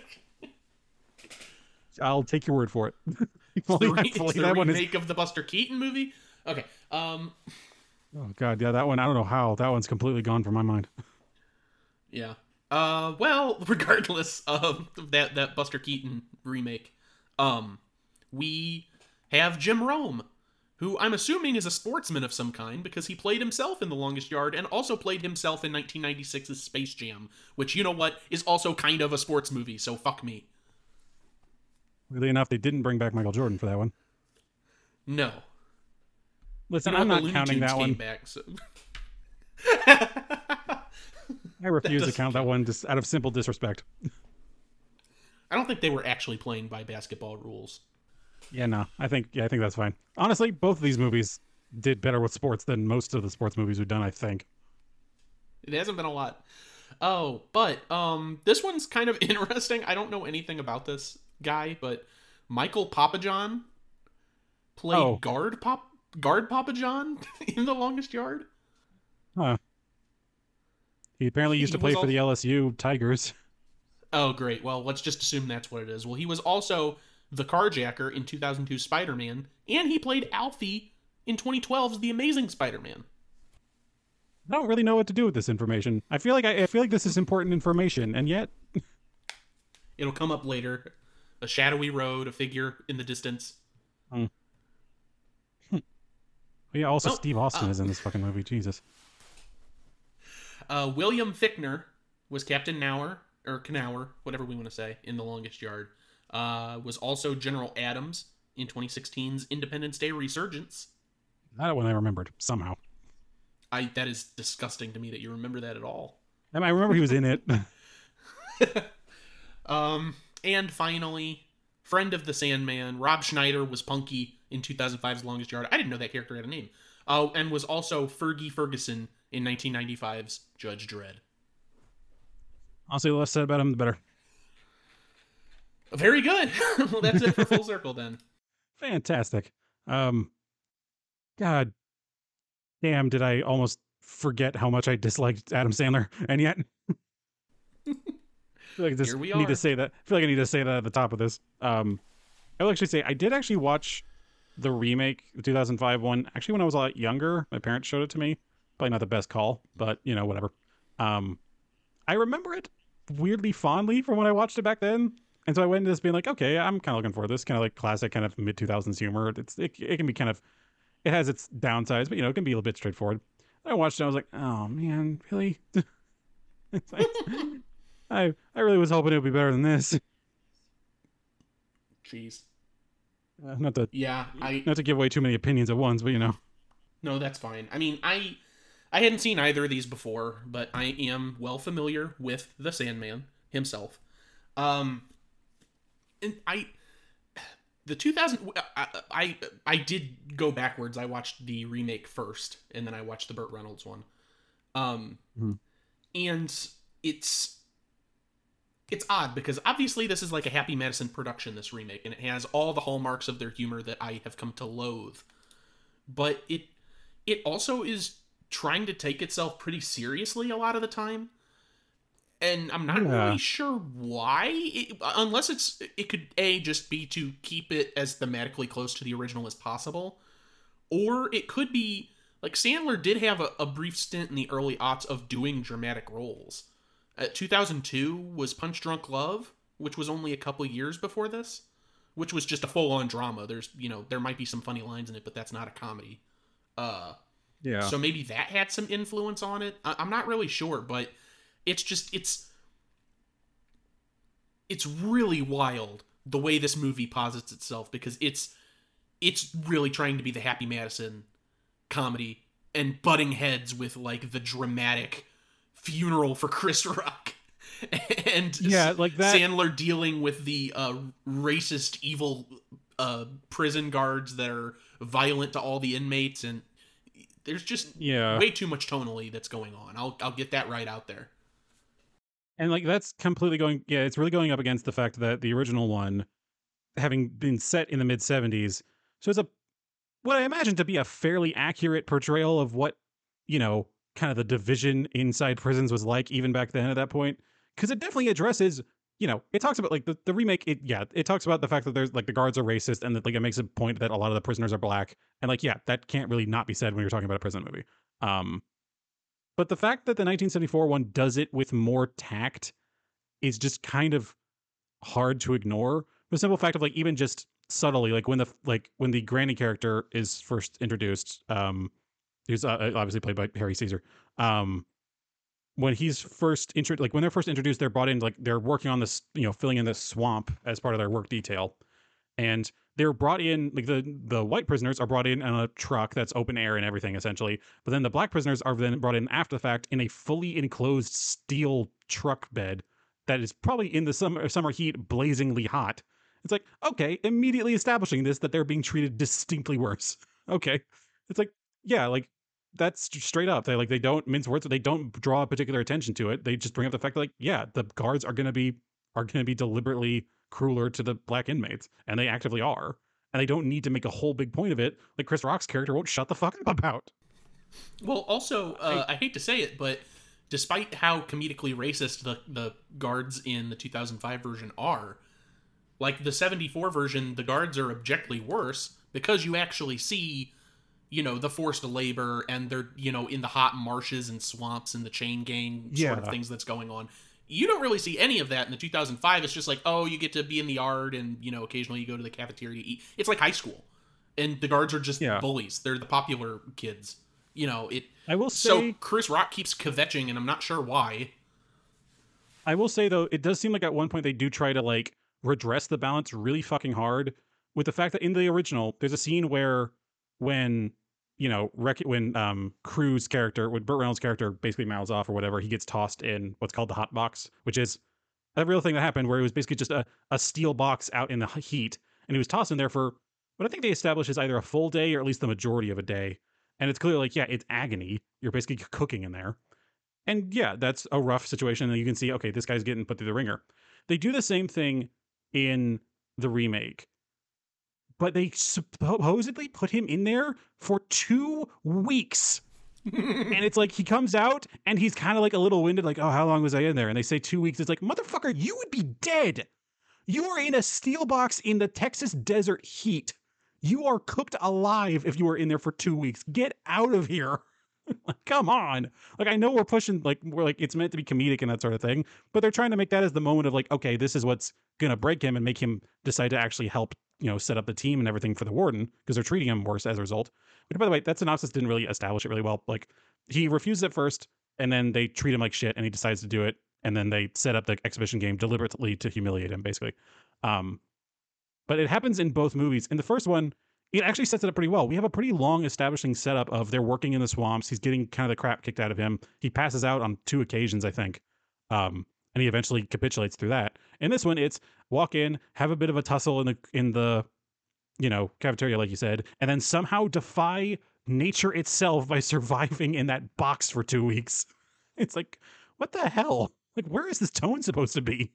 I'll take your word for it. It's the remake of the Buster Keaton movie? Okay. Oh, God, yeah, that one, I don't know how. That one's completely gone from my mind. Yeah. Well, regardless of that Buster Keaton remake, we have Jim Rome, who I'm assuming is a sportsman of some kind, because he played himself in The Longest Yard and also played himself in 1996's Space Jam, which, you know what, is also kind of a sports movie, so fuck me. Weirdly enough, they didn't bring back Michael Jordan for that one. No. Listen, I'm not counting that one. Back, so. I refuse to doesn't count that count. one just out of simple disrespect. I don't think they were actually playing by basketball rules. Yeah, no, I think that's fine. Honestly, both of these movies did better with sports than most of the sports movies we've done, I think. It hasn't been a lot. Oh, but this one's kind of interesting. I don't know anything about this guy, but Michael Papajohn played guard Papa John in The Longest Yard. Huh. He apparently used to play for the LSU Tigers. Oh, great. Well, let's just assume that's what it is. Well, he was also the carjacker in 2002 Spider-Man, and he played Alfie in 2012's The Amazing Spider-Man. I don't really know what to do with this information. I feel like this is important information, and yet It'll come up later. A shadowy road, a figure in the distance. Yeah, also Steve Austin is in this fucking movie. Jesus. William Fichtner was Captain Knauer, or Knauer, whatever we want to say, in The Longest Yard. Was also General Adams in 2016's Independence Day Resurgence. That one I remembered somehow. That is disgusting to me that you remember that at all. I remember he was in it. And finally, friend of the Sandman, Rob Schneider was Punky in 2005's Longest Yard. I didn't know that character had a name. And was also Fergie Ferguson in 1995's Judge Dredd. Honestly, the less said about him, the better. Very good. Well, that's it for Full Circle then. Fantastic. God damn, did I almost forget how much I disliked Adam Sandler, and yet I feel like Here we need are. to say that. I feel like I need to say that at the top of this. I will actually say I did actually watch the remake, the 2005 one. Actually, when I was a lot younger, my parents showed it to me. Probably not the best call, but you know, whatever. I remember it weirdly fondly from when I watched it back then, and so I went into this being like, okay, I'm kind of looking for this kind of like classic, kind of mid 2000s humor. It can be kind of, it has its downsides, but you know, it can be a little bit straightforward. I watched it, I was like, oh man, really? It's like, I really was hoping it would be better than this. Jeez. Not to Yeah, not to give away too many opinions at once, but you know. No, that's fine. I mean, I hadn't seen either of these before, but I am well familiar with the Sandman himself. And the 2000 I did go backwards. I watched the remake first, and then I watched the Burt Reynolds one. And it's odd because obviously this is like a Happy Madison production, this remake, and it has all the hallmarks of their humor that I have come to loathe. But it also is trying to take itself pretty seriously a lot of the time. And I'm not really sure why, unless it could just be to keep it as thematically close to the original as possible, or it could be like Sandler did have a brief stint in the early aughts of doing dramatic roles. 2002 was Punch Drunk Love, which was only a couple years before this, which was just a full-on drama. There might be some funny lines in it, but that's not a comedy. Yeah. So maybe that had some influence on it. I'm not really sure, but it's really wild the way this movie posits itself, because it's really trying to be the Happy Madison comedy and butting heads with like the dramatic funeral for Chris Rock. And yeah, like that. Sandler dealing with the racist, evil prison guards that are violent to all the inmates, and there's just way too much tonally that's going on. I'll get that right out there. And like that's completely going, it's really going up against the fact that the original one, having been set in the mid 70s, so it's what I imagine to be a fairly accurate portrayal of what, you know, kind of the division inside prisons was like even back then at that point. Because it definitely addresses, you know, it talks about like the remake. It talks about the fact that there's like the guards are racist, and that like it makes a point that a lot of the prisoners are black, and like that can't really not be said when you're talking about a prison movie. But the fact that the 1974 one does it with more tact is just kind of hard to ignore. The simple fact of like even just subtly, like when the granny character is first introduced, who's obviously played by Harry Caesar. When he's first when they're first introduced, they're brought in, like they're working on this, you know, filling in this swamp as part of their work detail. And they're brought in, like the white prisoners are brought in a truck that's open air and everything essentially, but then the black prisoners are then brought in after the fact in a fully enclosed steel truck bed that is probably in the summer heat blazingly hot. It's like, okay, immediately establishing this that they're being treated distinctly worse. Okay, it's like, yeah, like that's straight up. They don't mince words, they don't draw particular attention to it. They just bring up the fact that, like, yeah, the guards are gonna be deliberately crueler to the black inmates, and they actively are, and they don't need to make a whole big point of it. Like Chris Rock's character won't shut the fuck up about. Well, also, I hate to say it, but despite how comedically racist the guards in the 2005 version are, like the 74 version, the guards are objectively worse because you actually see, you know, the forced labor, and they're, you know, in the hot marshes and swamps and the chain gang sort of things that's going on. You don't really see any of that in the 2005. It's just like, oh, you get to be in the yard, and, you know, occasionally you go to the cafeteria to eat. It's like high school, and the guards are just bullies. They're the popular kids. You know, I will say, so Chris Rock keeps kvetching, and I'm not sure why. I will say, though, it does seem like at one point they do try to, like, redress the balance really fucking hard with the fact that in the original, there's a scene where when, you know, Crew's character, when Burt Reynolds' character basically mouths off or whatever, he gets tossed in what's called the hot box, which is a real thing that happened, where it was basically just a steel box out in the heat, and he was tossed in there for what I think they establish is either a full day or at least the majority of a day. And it's clearly like, yeah, it's agony. You're basically cooking in there. And yeah, that's a rough situation. And you can see, okay, this guy's getting put through the ringer. They do the same thing in the remake, but they supposedly put him in there for 2 weeks. And it's like, he comes out and he's kind of like a little winded, like, oh, how long was I in there? And they say 2 weeks. It's like, motherfucker, you would be dead. You are in a steel box in the Texas desert heat. You are cooked alive if you are in there for 2 weeks. Get out of here. Like, come on. Like, I know we're pushing, like, we're like, it's meant to be comedic and that sort of thing, but they're trying to make that as the moment of like, okay, this is what's gonna break him and make him decide to actually help, you know, set up the team and everything for the warden, because they're treating him worse as a result. But by the way, that synopsis didn't really establish it really well. Like, he refuses at first, and then they treat him like shit, and he decides to do it, and then they set up the exhibition game deliberately to humiliate him, basically. But it happens in both movies. In the first one, it actually sets it up pretty well. We have a pretty long establishing setup of they're working in the swamps. He's getting kind of the crap kicked out of him. He passes out on 2 occasions, I think. And he eventually capitulates through that. In this one, it's walk in, have a bit of a tussle in the you know, cafeteria, like you said, and then somehow defy nature itself by surviving in that box for 2 weeks. It's like, what the hell? Like, where is this tone supposed to be?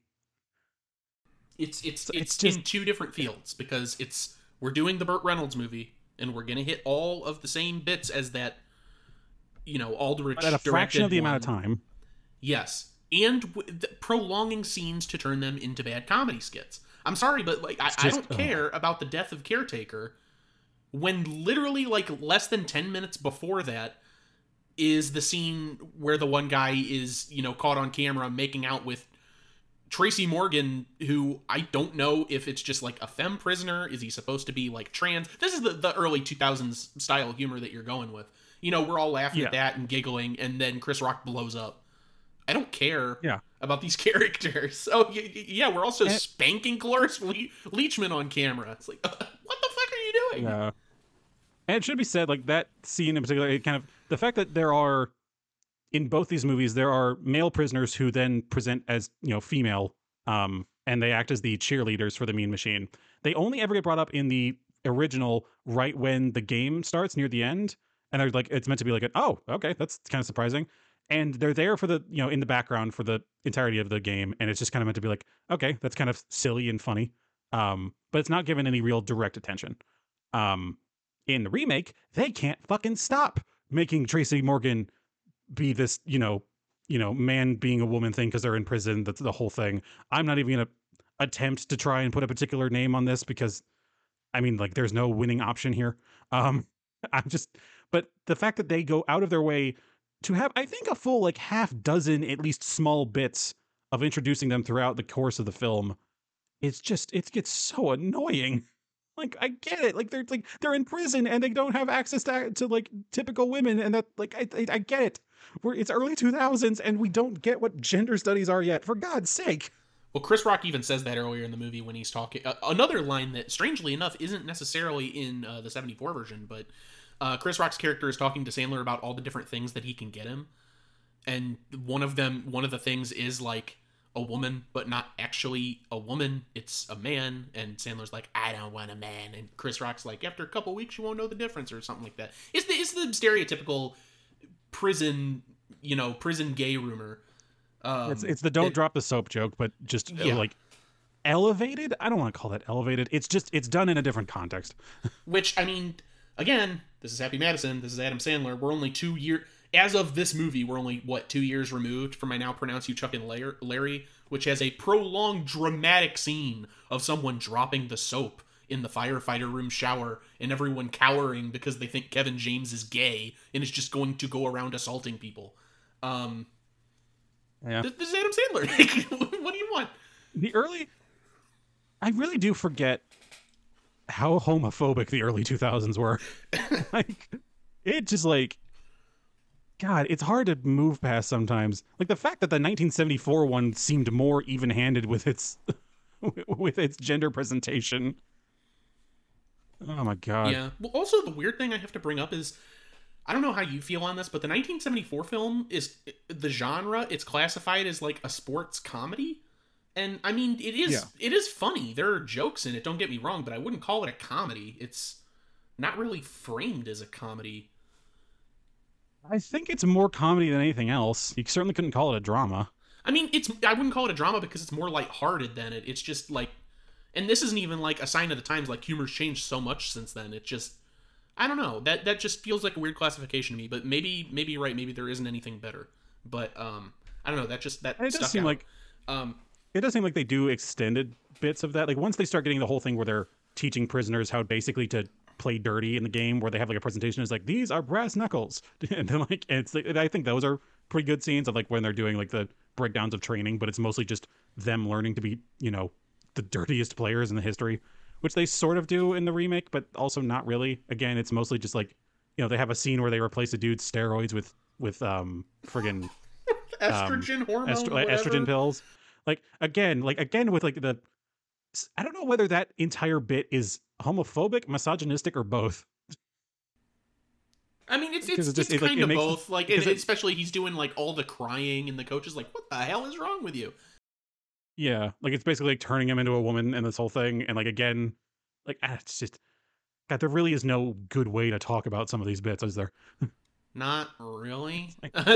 It's just in 2 different fields, because we're doing the Burt Reynolds movie, and we're gonna hit all of the same bits as that, you know, Aldrich at a fraction of the amount of time. Yes, and prolonging scenes to turn them into bad comedy skits. I'm sorry, but like I don't care about the death of Caretaker when literally like less than 10 minutes before that is the scene where the one guy is, you know, caught on camera making out with Tracy Morgan, who I don't know if it's just like a femme prisoner. Is he supposed to be like trans? This is the early 2000s style humor that you're going with. You know, we're all laughing at that and giggling, and then Chris Rock blows up. I don't care about these characters. So, yeah, we're also spanking Cloris Leachman on camera. It's like, what the fuck are you doing? Yeah. And it should be said, like, that scene in particular, it kind of, the fact that there are, in both these movies, there are male prisoners who then present as, you know, female, and they act as the cheerleaders for the Mean Machine. They only ever get brought up in the original right when the game starts near the end, and they're like, it's meant to be like, oh, okay, that's kind of surprising. And they're there for the, you know, in the background for the entirety of the game, and it's just kind of meant to be like, okay, that's kind of silly and funny, but it's not given any real direct attention. In the remake, they can't fucking stop making Tracy Morgan be this, you know, man being a woman thing because they're in prison. That's the whole thing. I'm not even gonna attempt to try and put a particular name on this because, I mean, like, there's no winning option here. But the fact that they go out of their way to have, I think, a full like half dozen at least small bits of introducing them throughout the course of the film, it gets so annoying. Like, I get it. Like, they're in prison and they don't have access to like typical women, and that, like, I get it. It's early 2000s and we don't get what gender studies are yet. For God's sake. Well, Chris Rock even says that earlier in the movie when he's talking. Another line that, strangely enough, isn't necessarily in the 74 version, but Chris Rock's character is talking to Sandler about all the different things that he can get him. And one of the things is like a woman, but not actually a woman. It's a man. And Sandler's like, I don't want a man. And Chris Rock's like, after a couple weeks, you won't know the difference, or something like that. It's the stereotypical prison gay rumor. It's the don't drop the soap joke, but just like elevated. I don't want to call that elevated. It's done in a different context. Which, I mean, again, this is Happy Madison. This is Adam Sandler. We're only 2 years. As of this movie, we're only, 2 years removed from I Now Pronounce You Chuck and Larry, which has a prolonged dramatic scene of someone dropping the soap in the firefighter room shower and everyone cowering because they think Kevin James is gay and is just going to go around assaulting people. Yeah. This is Adam Sandler. What do you want? I really do forget how homophobic the early 2000s were. Like, it just like, God, it's hard to move past sometimes. Like the fact that the 1974 one seemed more even-handed with its gender presentation. Oh my God. Yeah. Well, also the weird thing I have to bring up is, I don't know how you feel on this, but the 1974 film is the genre. It's classified as like a sports comedy, and I mean it is funny. There are jokes in it. Don't get me wrong, but I wouldn't call it a comedy. It's not really framed as a comedy. I think it's more comedy than anything else. You certainly couldn't call it a drama. I mean, I wouldn't call it a drama because it's more lighthearted than it. It's just like, and this isn't even like a sign of the times. Like humor's changed so much since then. It just, I don't know. That just feels like a weird classification to me. But maybe you're right. Maybe there isn't anything better. But I don't know. It does seem like it does seem like they do extended bits of that. Like once they start getting the whole thing where they're teaching prisoners how basically to play dirty in the game, where they have like a presentation is like, these are brass knuckles, and then like it's like, I think those are pretty good scenes of like when they're doing like the breakdowns of training, but it's mostly just them learning to be, you know, the dirtiest players in the history, which they sort of do in the remake, but also not really. Again, it's mostly just like, you know, they have a scene where they replace a dude's steroids with friggin' estrogen hormone, estrogen pills. Like again with like the, I don't know whether that entire bit is homophobic, misogynistic, or both. I mean, it's kind of both. Like, especially he's doing like all the crying, and the coach is like, "What the hell is wrong with you?" Yeah, like it's basically like turning him into a woman and this whole thing, and like again, like it's just, God, there really is no good way to talk about some of these bits, is there? Not really.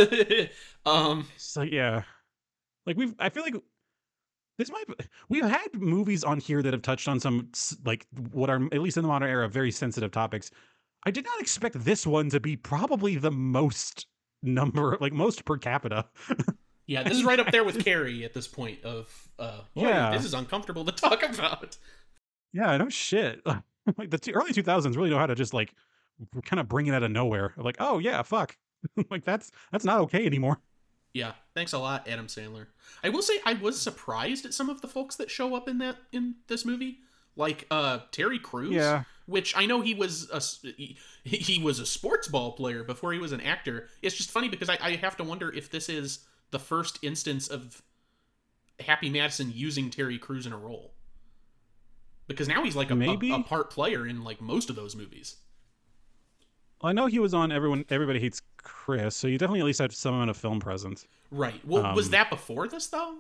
So yeah, like I feel like we've had movies on here that have touched on some like what are, at least in the modern era, very sensitive topics. I did not expect this one to be probably the most per capita. Yeah, this is right up there with Carrie at this point of this is uncomfortable to talk about. Yeah, no shit. Like the early 2000s really know how to just like kind of bring it out of nowhere. Like, oh yeah, fuck. Like that's not okay anymore. Yeah, thanks a lot, Adam Sandler. I will say I was surprised at some of the folks that show up in this movie, like Terry Crews. Yeah. Which I know he was a sports ball player before he was an actor. It's just funny because I have to wonder if this is the first instance of Happy Madison using Terry Crews in a role, because now he's like a part player in like most of those movies. Well, I know he was on Everybody Hates Chris, so you definitely at least had some amount of film presence. Right. Well, was that before this though?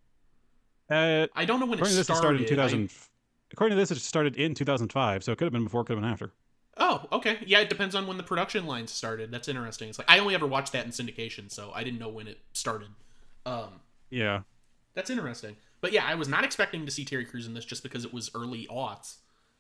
I don't know when it started. In 2000. According to this, it started in 2005, so it could have been before, could have been after. Oh, okay. Yeah, it depends on when the production lines started. That's interesting. It's like I only ever watched that in syndication, so I didn't know when it started. Yeah. That's interesting. But yeah, I was not expecting to see Terry Crews in this just because it was early aughts.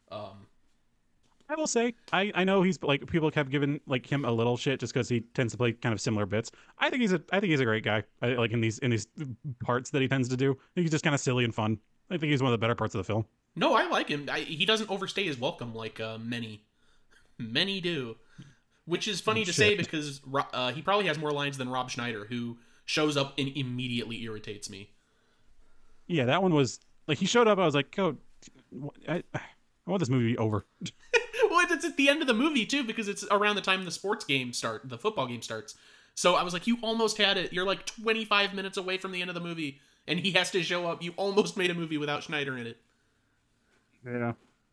I will say, I know he's like, people have given like him a little shit just because he tends to play kind of similar bits. I think he's a great guy. I like in these parts that he tends to do. I think he's just kind of silly and fun. I think he's one of the better parts of the film. No, I like him. He doesn't overstay his welcome like many do, which is funny to say because he probably has more lines than Rob Schneider, who shows up and immediately irritates me. Yeah, that one was like, he showed up. I was like, oh, I want this movie to be over. Well, it's at the end of the movie too, because it's around the time the football game starts. So I was like, you almost had it. You're like 25 minutes away from the end of the movie, and he has to show up. You almost made a movie without Schneider in it. Yeah.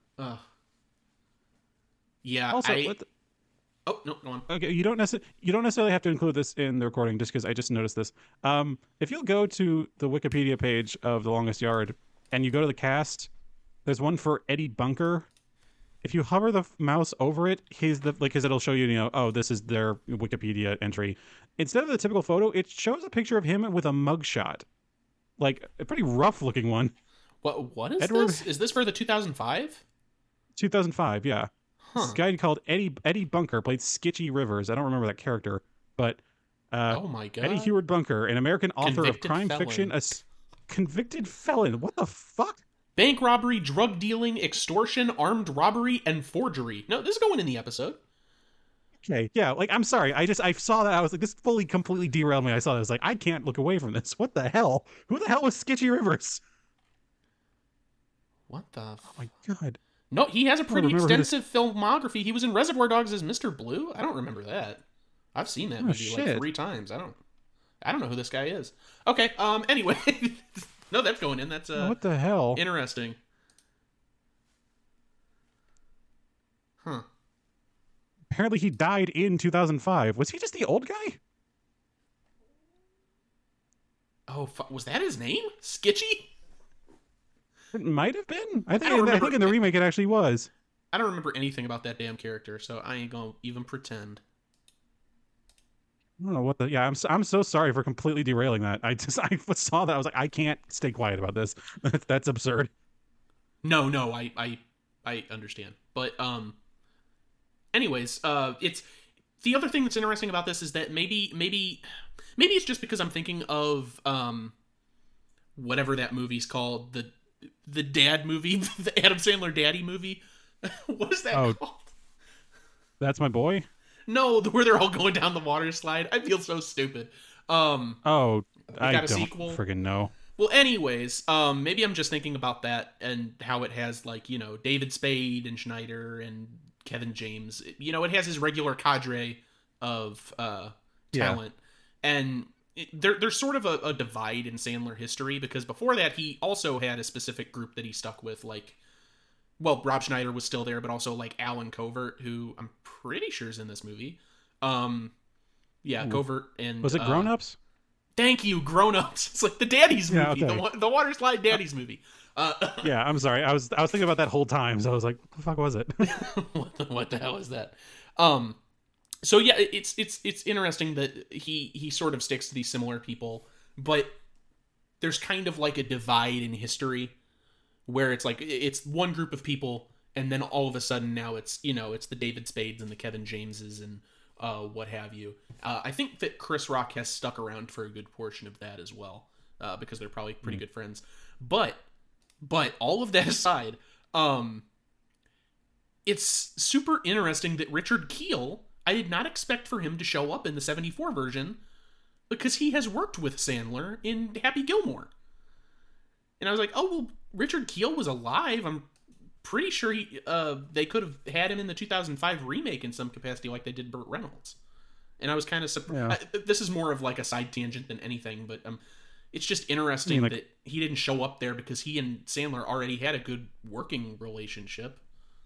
Yeah. Also, oh no, go on. okay, you don't necessarily have to include this in the recording, just because I just noticed this. If you'll go to the Wikipedia page of The Longest Yard and you go to the cast, there's one for Eddie Bunker. If you hover the mouse over it, it'll show you, oh, this is their Wikipedia entry. Instead of the typical photo, it shows a picture of him with a mugshot, like a pretty rough looking one. What is this? Is this for the 2005? 2005, yeah. This guy called Eddie Bunker played Skitchy Rivers. I don't remember that character, but oh my god, Eddie Heward Bunker, an American author Convicted of crime felon. fiction, convicted felon. What the fuck? Bank robbery, drug dealing, extortion, armed robbery, and forgery. No, this is going in the episode. Okay, yeah, like, I'm sorry. I saw that. I was like, this completely derailed me. I saw that. I was like, I can't look away from this. What the hell? Who the hell was Skitchy Rivers? What the? Oh my god. No, he has a pretty remember extensive filmography. He was in Reservoir Dogs as Mr. Blue. I don't remember that. I've seen that movie like 3 times. I don't know who this guy is. Okay. Anyway, no, that's going in. That's what the hell? Interesting. Huh. Apparently, he died in 2005. Was he just the old guy? Oh, was that his name? Skitchy? It might have been. I think in the remake it actually was. I don't remember anything about that damn character, so I ain't gonna even pretend. I don't know what the. Yeah, I'm so sorry for completely derailing that. I saw that. I was like, I can't stay quiet about this. That's absurd. No, I understand. But anyways, it's the other thing that's interesting about this is that maybe it's just because I'm thinking of whatever that movie's called, the dad movie, the Adam Sandler daddy movie. What is that called? That's My Boy? No, where they're all going down the water slide. I feel so stupid. I don't friggin' know. Well, anyways, maybe I'm just thinking about that and how it has, like, David Spade and Schneider and Kevin James. It has his regular cadre of talent. And there's sort of a divide in Sandler history, because before that, he also had a specific group that he stuck with, like, well, Rob Schneider was still there, but also, like, Alan Covert, who I'm pretty sure is in this movie. Covert and... Was it Grown Ups? Thank you, Grown Ups. It's like the Daddy's movie, okay. the Water Slide Daddy's movie. Yeah, I'm sorry. I was thinking about that whole time, so I was like, what the fuck was it? What the hell is that? So yeah, it's interesting that he sort of sticks to these similar people, but there's kind of like a divide in history where it's like it's one group of people, and then all of a sudden now it's it's the David Spades and the Kevin Jameses and what have you. I think that Chris Rock has stuck around for a good portion of that as well, because they're probably pretty good friends. But all of that aside, it's super interesting that Richard Kiel, I did not expect for him to show up in the 74 version, because he has worked with Sandler in Happy Gilmore. And I was like, oh, well, Richard Kiel was alive. I'm pretty sure they could have had him in the 2005 remake in some capacity, like they did Burt Reynolds. And I was kind of surprised. Yeah. This is more of like a side tangent than anything, but it's just interesting that he didn't show up there because he and Sandler already had a good working relationship.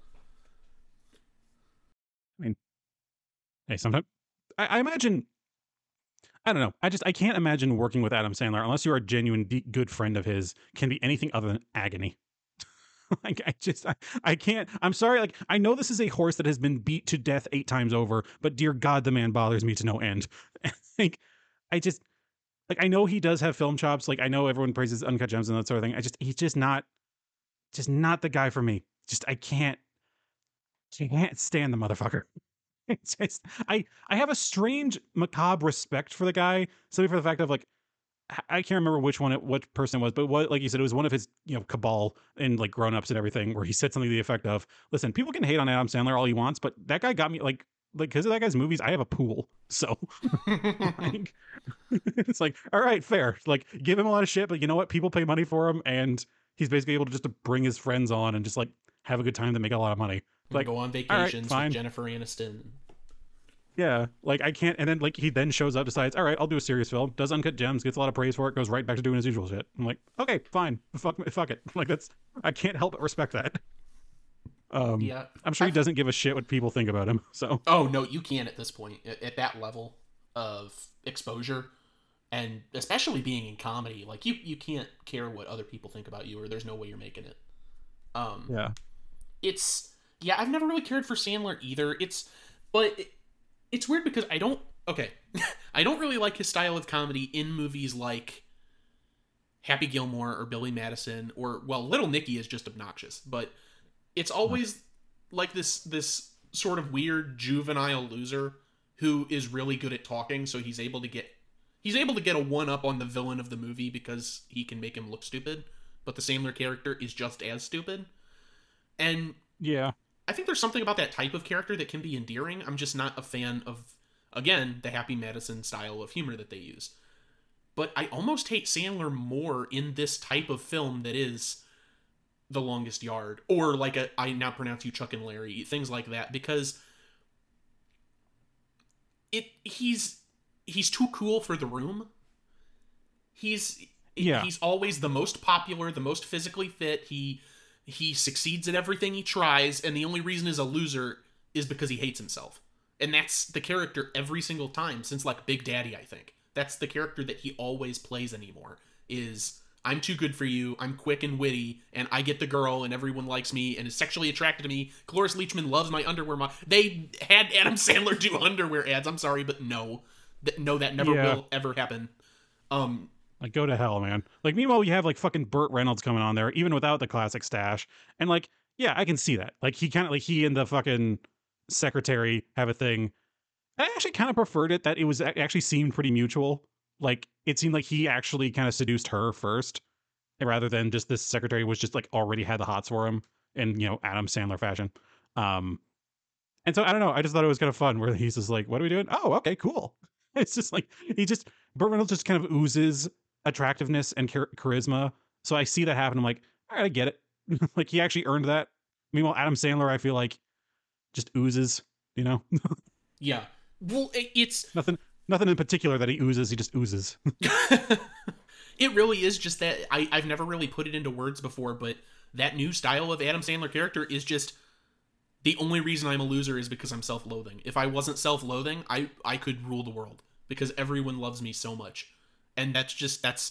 I mean, hey, sometimes I imagine, I don't know. I can't imagine working with Adam Sandler unless you're a genuine good friend of his can be anything other than agony. Like, I can't. I'm sorry. Like, I know this is a horse that has been beat to death 8 times over, but dear God, the man bothers me to no end. Like, I know he does have film chops. Like, I know everyone praises Uncut Gems and that sort of thing. He's just not the guy for me. I can't stand the motherfucker. It's just, I have a strange macabre respect for the guy, simply for the fact of, like, I can't remember which person it was, but like you said, it was one of his, cabal and like Grown Ups and everything, where he said something to the effect of, listen, people can hate on Adam Sandler all he wants, but that guy got me like because of that guy's movies, I have a pool. So like, it's like, all right, fair. Like, give him a lot of shit, but you know what? People pay money for him, and he's basically able to bring his friends on and just like have a good time to make a lot of money. Like, go on vacations right, with Jennifer Aniston. Yeah, like I can't. And then like he then shows up, decides, all right, I'll do a serious film. Does Uncut Gems, gets a lot of praise for it, goes right back to doing his usual shit. I'm like, okay, fine, fuck it. Like that's I can't help but respect that. Yeah, I'm sure he doesn't give a shit what people think about him. So oh no, you can at this point at that level of exposure, and especially being in comedy, like you can't care what other people think about you, or there's no way you're making it. Yeah, It's yeah, I've never really cared for Sandler either. It's weird because I don't I don't really like his style of comedy in movies like Happy Gilmore or Billy Madison, or well, Little Nicky is just obnoxious, but it's always like this sort of weird juvenile loser who is really good at talking, so he's able to get a one up on the villain of the movie because he can make him look stupid, but the Sandler character is just as stupid. And yeah, I think there's something about that type of character that can be endearing. I'm just not a fan of, again, the Happy Madison style of humor that they use. But I almost hate Sandler more in this type of film that is The Longest Yard, or like I Now Pronounce You Chuck and Larry, things like that, because he's too cool for the room. He's always the most popular, the most physically fit. He succeeds at everything he tries, and the only reason he's a loser is because he hates himself. And that's the character every single time since like Big Daddy, I think. That's the character that he always plays anymore, is I'm too good for you, I'm quick and witty, and I get the girl, and everyone likes me, and is sexually attracted to me. Cloris Leachman loves my underwear. They had Adam Sandler do underwear ads, I'm sorry, but no. That never will ever happen. Like, go to hell, man. Like, meanwhile, you have, like, fucking Burt Reynolds coming on there, even without the classic stash. And, like, yeah, I can see that. Like, he and the fucking secretary have a thing. I actually kind of preferred it that it actually seemed pretty mutual. Like, it seemed like he actually kind of seduced her first, rather than just this secretary was just, like, already had the hots for him in, Adam Sandler fashion. And so, I don't know, I just thought it was kind of fun where he's just like, what are we doing? Oh, okay, cool. It's just like, Burt Reynolds just kind of oozes attractiveness and charisma. So I see that happen. I'm like, all right, I get it. Like, he actually earned that. Meanwhile, Adam Sandler, I feel like, just oozes, Yeah. Well, it's nothing in particular that he oozes. He just oozes. It really is just that I've never really put it into words before, but that new style of Adam Sandler character is just the only reason I'm a loser is because I'm self-loathing. If I wasn't self-loathing, I could rule the world because everyone loves me so much. And that's just the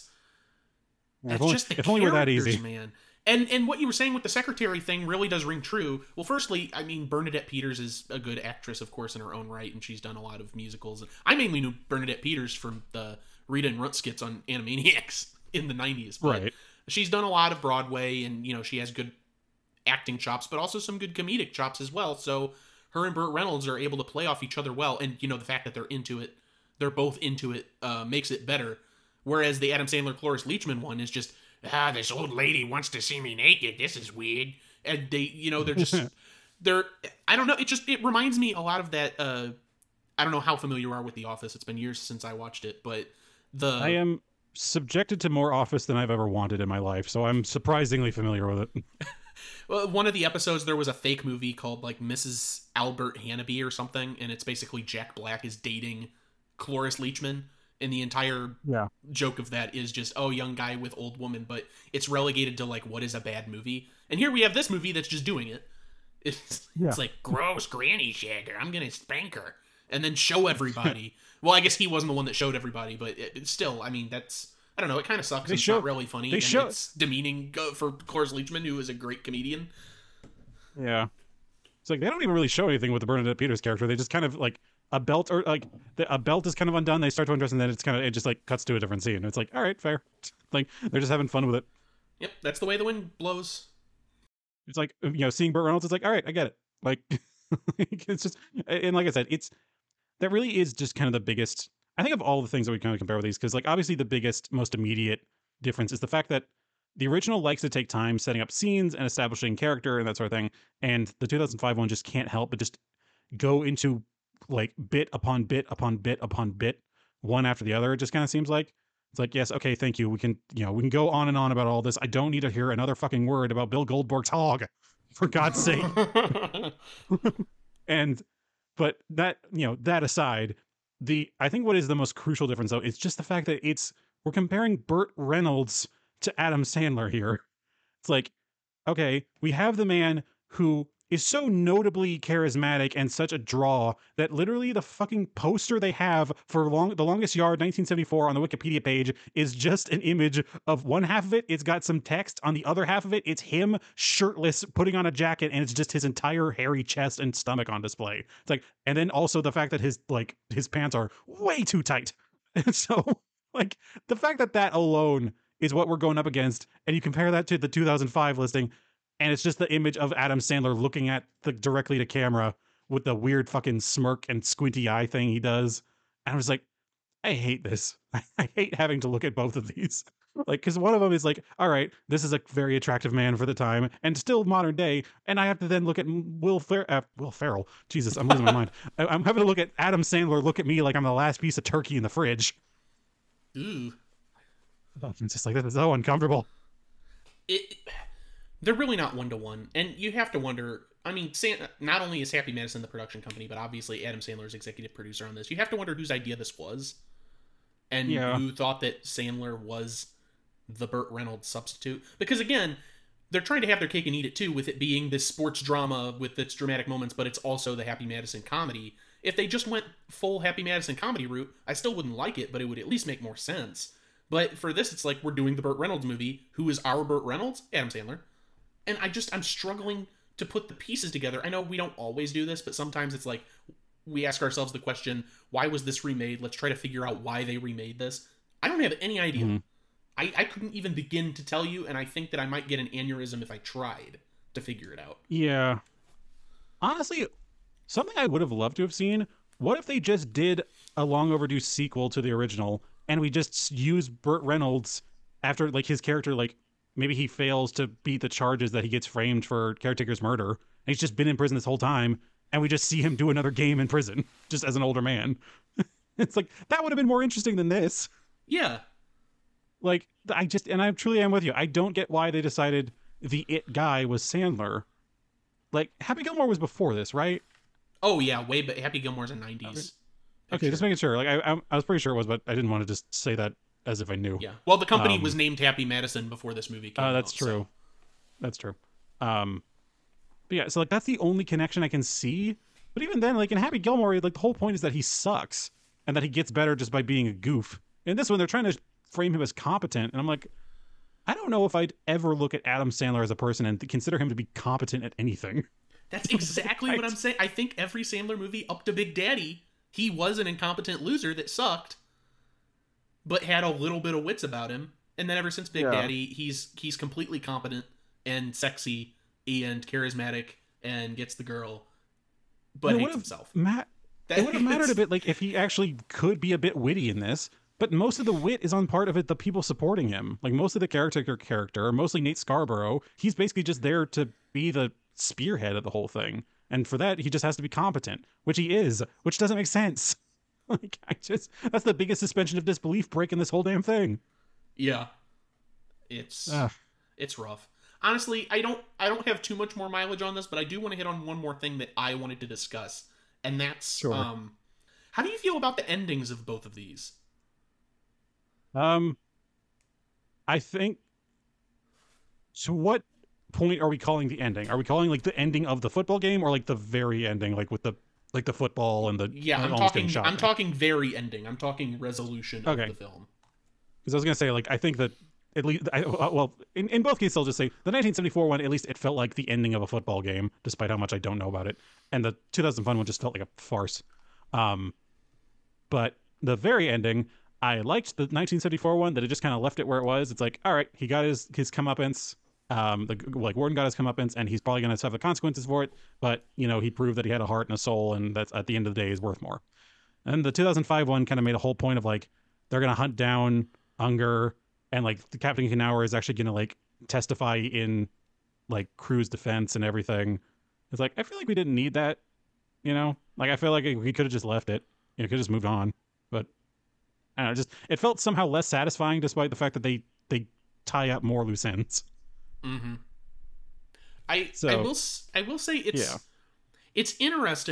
if only were that easy, man. And what you were saying with the secretary thing really does ring true. Well, firstly, I mean, Bernadette Peters is a good actress, of course, in her own right, and she's done a lot of musicals. I mainly knew Bernadette Peters from the Rita and Runt skits on Animaniacs in the 90s. But right. She's done a lot of Broadway, and, she has good acting chops, but also some good comedic chops as well. So her and Burt Reynolds are able to play off each other well. And, the fact that they're both into it, makes it better. Whereas the Adam Sandler Cloris Leachman one is just, this old lady wants to see me naked. This is weird. And they, they're just, I don't know. It reminds me a lot of that. I don't know how familiar you are with The Office. It's been years since I watched it, but I am subjected to more Office than I've ever wanted in my life. So I'm surprisingly familiar with it. Well, one of the episodes, there was a fake movie called like Mrs. Albert Hannaby or something. And it's basically Jack Black is dating Cloris Leachman. And the entire joke of that is just, young guy with old woman, but it's relegated to like, what is a bad movie? And here we have this movie that's just doing it. It's like, gross granny shagger, I'm gonna spank her. And then show everybody. Well, I guess he wasn't the one that showed everybody, but it's still, I mean, I don't know, it kind of sucks. It's not really funny. It's demeaning for Cloris Leachman, who is a great comedian. Yeah. It's like, they don't even really show anything with the Bernadette Peters character. They just kind of like, a belt a belt is kind of undone. They start to undress, and then it just like cuts to a different scene. It's like, all right, fair. Like, they're just having fun with it. Yep, that's the way the wind blows. It's like, seeing Burt Reynolds, it's like, all right, I get it. Like, it's just, and like I said, that really is just kind of the biggest, I think, of all the things that we kind of compare with these, because like obviously the biggest, most immediate difference is the fact that the original likes to take time setting up scenes and establishing character and that sort of thing, and the 2005 one just can't help but just go into like bit upon bit upon bit upon bit, one after the other. It just kind of seems like it's like, yes, okay, thank you. We can go on and on about all this. I don't need to hear another fucking word about Bill Goldberg's hog, for God's sake. But that, that aside, I think what is the most crucial difference though is just the fact that we're comparing Burt Reynolds to Adam Sandler here. It's like, okay, we have the man who is so notably charismatic and such a draw that literally the fucking poster they have for The Longest Yard 1974 on the Wikipedia page is just an image of one half of it. It's got some text. On the other half of it, it's him shirtless, putting on a jacket, and it's just his entire hairy chest and stomach on display. It's like, and then also the fact that his pants are way too tight. And so, like, the fact that alone is what we're going up against, and you compare that to the 2005 listing, and it's just the image of Adam Sandler looking at directly to camera with the weird fucking smirk and squinty eye thing he does. And I was like, I hate this. I hate having to look at both of these. Like, because one of them is like, all right, this is a very attractive man for the time and still modern day. And I have to then look at Will Ferrell. Jesus, I'm losing my mind. I'm having to look at Adam Sandler look at me like I'm the last piece of turkey in the fridge. Ooh. It's just like, this is so uncomfortable. They're really not one-to-one, and you have to wonder, I mean, not only is Happy Madison the production company, but obviously Adam Sandler is executive producer on this. You have to wonder whose idea this was, and who thought that Sandler was the Burt Reynolds substitute. Because again, they're trying to have their cake and eat it too, with it being this sports drama with its dramatic moments, but it's also the Happy Madison comedy. If they just went full Happy Madison comedy route, I still wouldn't like it, but it would at least make more sense. But for this, it's like, we're doing the Burt Reynolds movie. Who is our Burt Reynolds? Adam Sandler. And I'm struggling to put the pieces together. I know we don't always do this, but sometimes it's like, we ask ourselves the question, why was this remade? Let's try to figure out why they remade this. I don't have any idea. Mm-hmm. I couldn't even begin to tell you, and I think that I might get an aneurysm if I tried to figure it out. Yeah. Honestly, something I would have loved to have seen, what if they just did a long overdue sequel to the original, and we just use Burt Reynolds after, like, his character, like, maybe he fails to beat the charges that he gets framed for Caretaker's murder, and he's just been in prison this whole time, and we just see him do another game in prison, just as an older man. It's like, that would have been more interesting than this. Yeah. Like, I truly am with you. I don't get why they decided the it guy was Sandler. Like, Happy Gilmore was before this, right? Oh, yeah, Happy Gilmore's a 90s. Okay, just making sure. Like, I was pretty sure it was, but I didn't want to just say that as if I knew. Yeah. Well, the company was named Happy Madison before this movie came out. That's true. So. That's true. But yeah, so like that's the only connection I can see. But even then, like in Happy Gilmore, like the whole point is that he sucks and that he gets better just by being a goof. In this one, they're trying to frame him as competent, and I'm like, I don't know if I'd ever look at Adam Sandler as a person and consider him to be competent at anything. That's exactly what I'm saying. I think every Sandler movie up to Big Daddy, he was an incompetent loser that sucked, but had a little bit of wits about him. And then ever since Big Daddy, he's completely competent and sexy and charismatic and gets the girl, but hates himself. It would have mattered a bit, like if he actually could be a bit witty in this. But most of the wit is on part of it, the people supporting him. Like most of the character, mostly Nate Scarborough, he's basically just there to be the spearhead of the whole thing. And for that, he just has to be competent, which he is, which doesn't make sense. Like, that's the biggest suspension of disbelief break in this whole damn thing. Yeah. It's rough. Honestly, I don't have too much more mileage on this, but I do want to hit on one more thing that I wanted to discuss. And that's, how do you feel about the endings of both of these? I think, so what point are we calling the ending? Are we calling like the ending of the football game or like the very ending, like with the football and the I'm talking very ending. I'm talking resolution of the film. Because I was gonna say, like, I think that at least in both cases I'll just say the 1974 one, at least it felt like the ending of a football game, despite how much I don't know about it, and the 2005 one just felt like a farce. But the very ending, I liked the 1974 one, that it just kind of left it where it was. It's like, all right, he got his comeuppance. Warden got his comeuppance, and he's probably going to have the consequences for it. But, he proved that he had a heart and a soul, and that's at the end of the day is worth more. And the 2005 one kind of made a whole point of like, they're going to hunt down Unger, and like the Captain Knauer is actually going to like testify in like Crew's defense and everything. It's like, I feel like we didn't need that, like I feel like we could have just left it, could have just moved on. But I don't know, it felt somehow less satisfying despite the fact that they tie up more loose ends. Mm-hmm. I will say it's interesting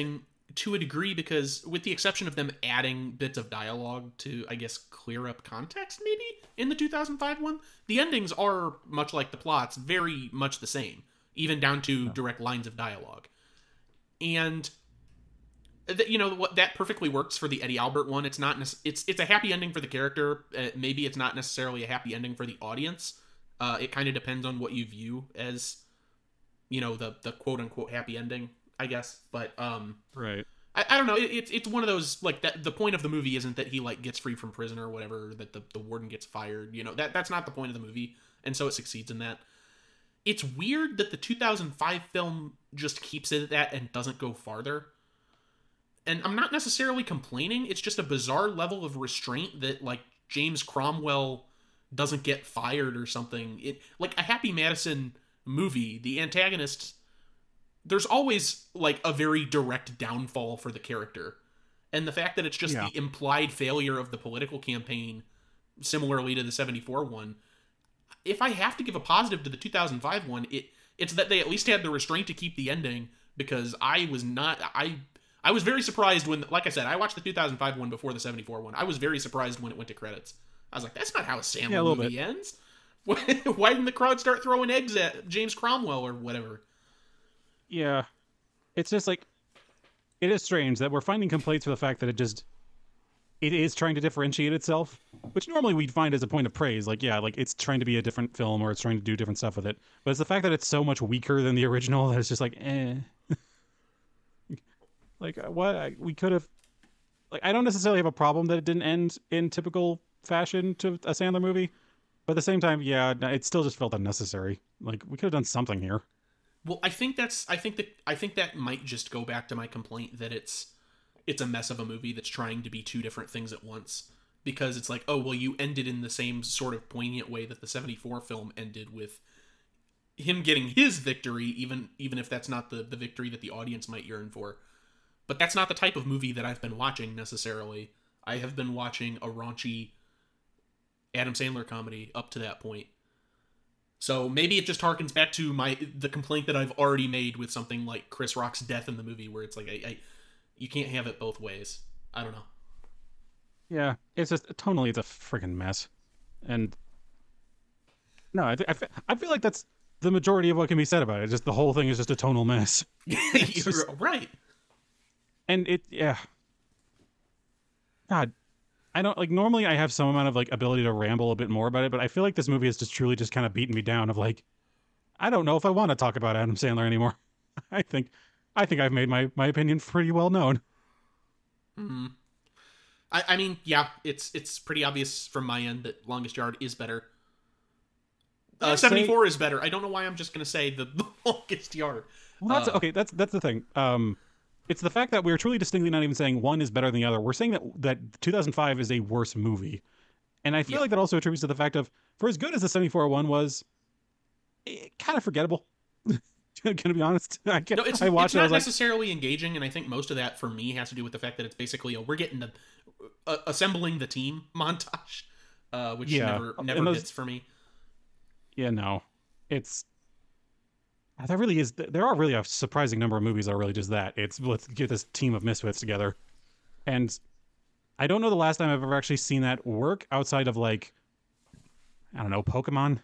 to a degree, because with the exception of them adding bits of dialogue to, I guess, clear up context, maybe, in the 2005 one, the endings are, much like the plots, very much the same, even down to direct lines of dialogue. And, what that perfectly works for the Eddie Albert one. It's not, it's a happy ending for the character. Maybe it's not necessarily a happy ending for the audience. It kind of depends on what you view as, the quote-unquote happy ending, I guess. But right. I don't know. It's one of those, like, that the point of the movie isn't that he, like, gets free from prison or whatever, that the warden gets fired. That's not the point of the movie, and so it succeeds in that. It's weird that the 2005 film just keeps it at that and doesn't go farther. And I'm not necessarily complaining. It's just a bizarre level of restraint that, like, James Cromwell doesn't get fired or something. Like a Happy Madison movie, the antagonist, there's always, like, a very direct downfall for the character. And the fact that it's just the implied failure of the political campaign, similarly to the 74 one, if I have to give a positive to the 2005 one, it's that they at least had the restraint to keep the ending, because I was very surprised when, like I said, I watched the 2005 one before the 74 one. I was very surprised when it went to credits. I was like, that's not how a Sandler movie ends. Why didn't the crowd start throwing eggs at James Cromwell or whatever? Yeah. It's just like, it is strange that we're finding complaints for the fact that it is trying to differentiate itself, which normally we'd find as a point of praise. Like, yeah, like it's trying to be a different film or it's trying to do different stuff with it. But it's the fact that it's so much weaker than the original that it's just like, eh. Like, what? We could have... Like, I don't necessarily have a problem that it didn't end in typical fashion to a Sandler movie. But at the same time, yeah, it still just felt unnecessary. Like, we could have done something here. Well, I think that might just go back to my complaint that it's a mess of a movie that's trying to be two different things at once. Because it's like, oh, well, you ended in the same sort of poignant way that the 74 film ended, with him getting his victory, even if that's not the victory that the audience might yearn for. But that's not the type of movie that I've been watching necessarily. I have been watching a raunchy Adam Sandler comedy up to that point. So maybe it just harkens back to the complaint that I've already made with something like Chris Rock's death in the movie, where it's like, you can't have it both ways. I don't know. Yeah, it's just tonally, it's a freaking mess. And no, I feel like that's the majority of what can be said about it. Just the whole thing is just a tonal mess. You're right. And God, I don't, like, normally I have some amount of, like, ability to ramble a bit more about it, but I feel like this movie has just truly just kind of beaten me down of, like, I don't know if I want to talk about Adam Sandler anymore. I think I've made my opinion pretty well known. Mm-hmm. I mean, yeah, it's pretty obvious from my end that Longest Yard is better. 74 is better. I don't know why I'm just going to say the Longest Yard. Well, that's the thing. It's the fact that we're truly distinctly not even saying one is better than the other. We're saying that 2005 is a worse movie. And I feel like that also attributes to the fact of, for as good as the 74 one was, kind of forgettable. Gonna be honest. It's not necessarily engaging, and I think most of that for me has to do with the fact that it's basically we're getting the assembling the team montage, which never hits for me. Yeah, no, it's... There really is. There are really a surprising number of movies that are really just that. It's, let's get this team of misfits together. And I don't know the last time I've ever actually seen that work outside of, like, I don't know, Pokemon.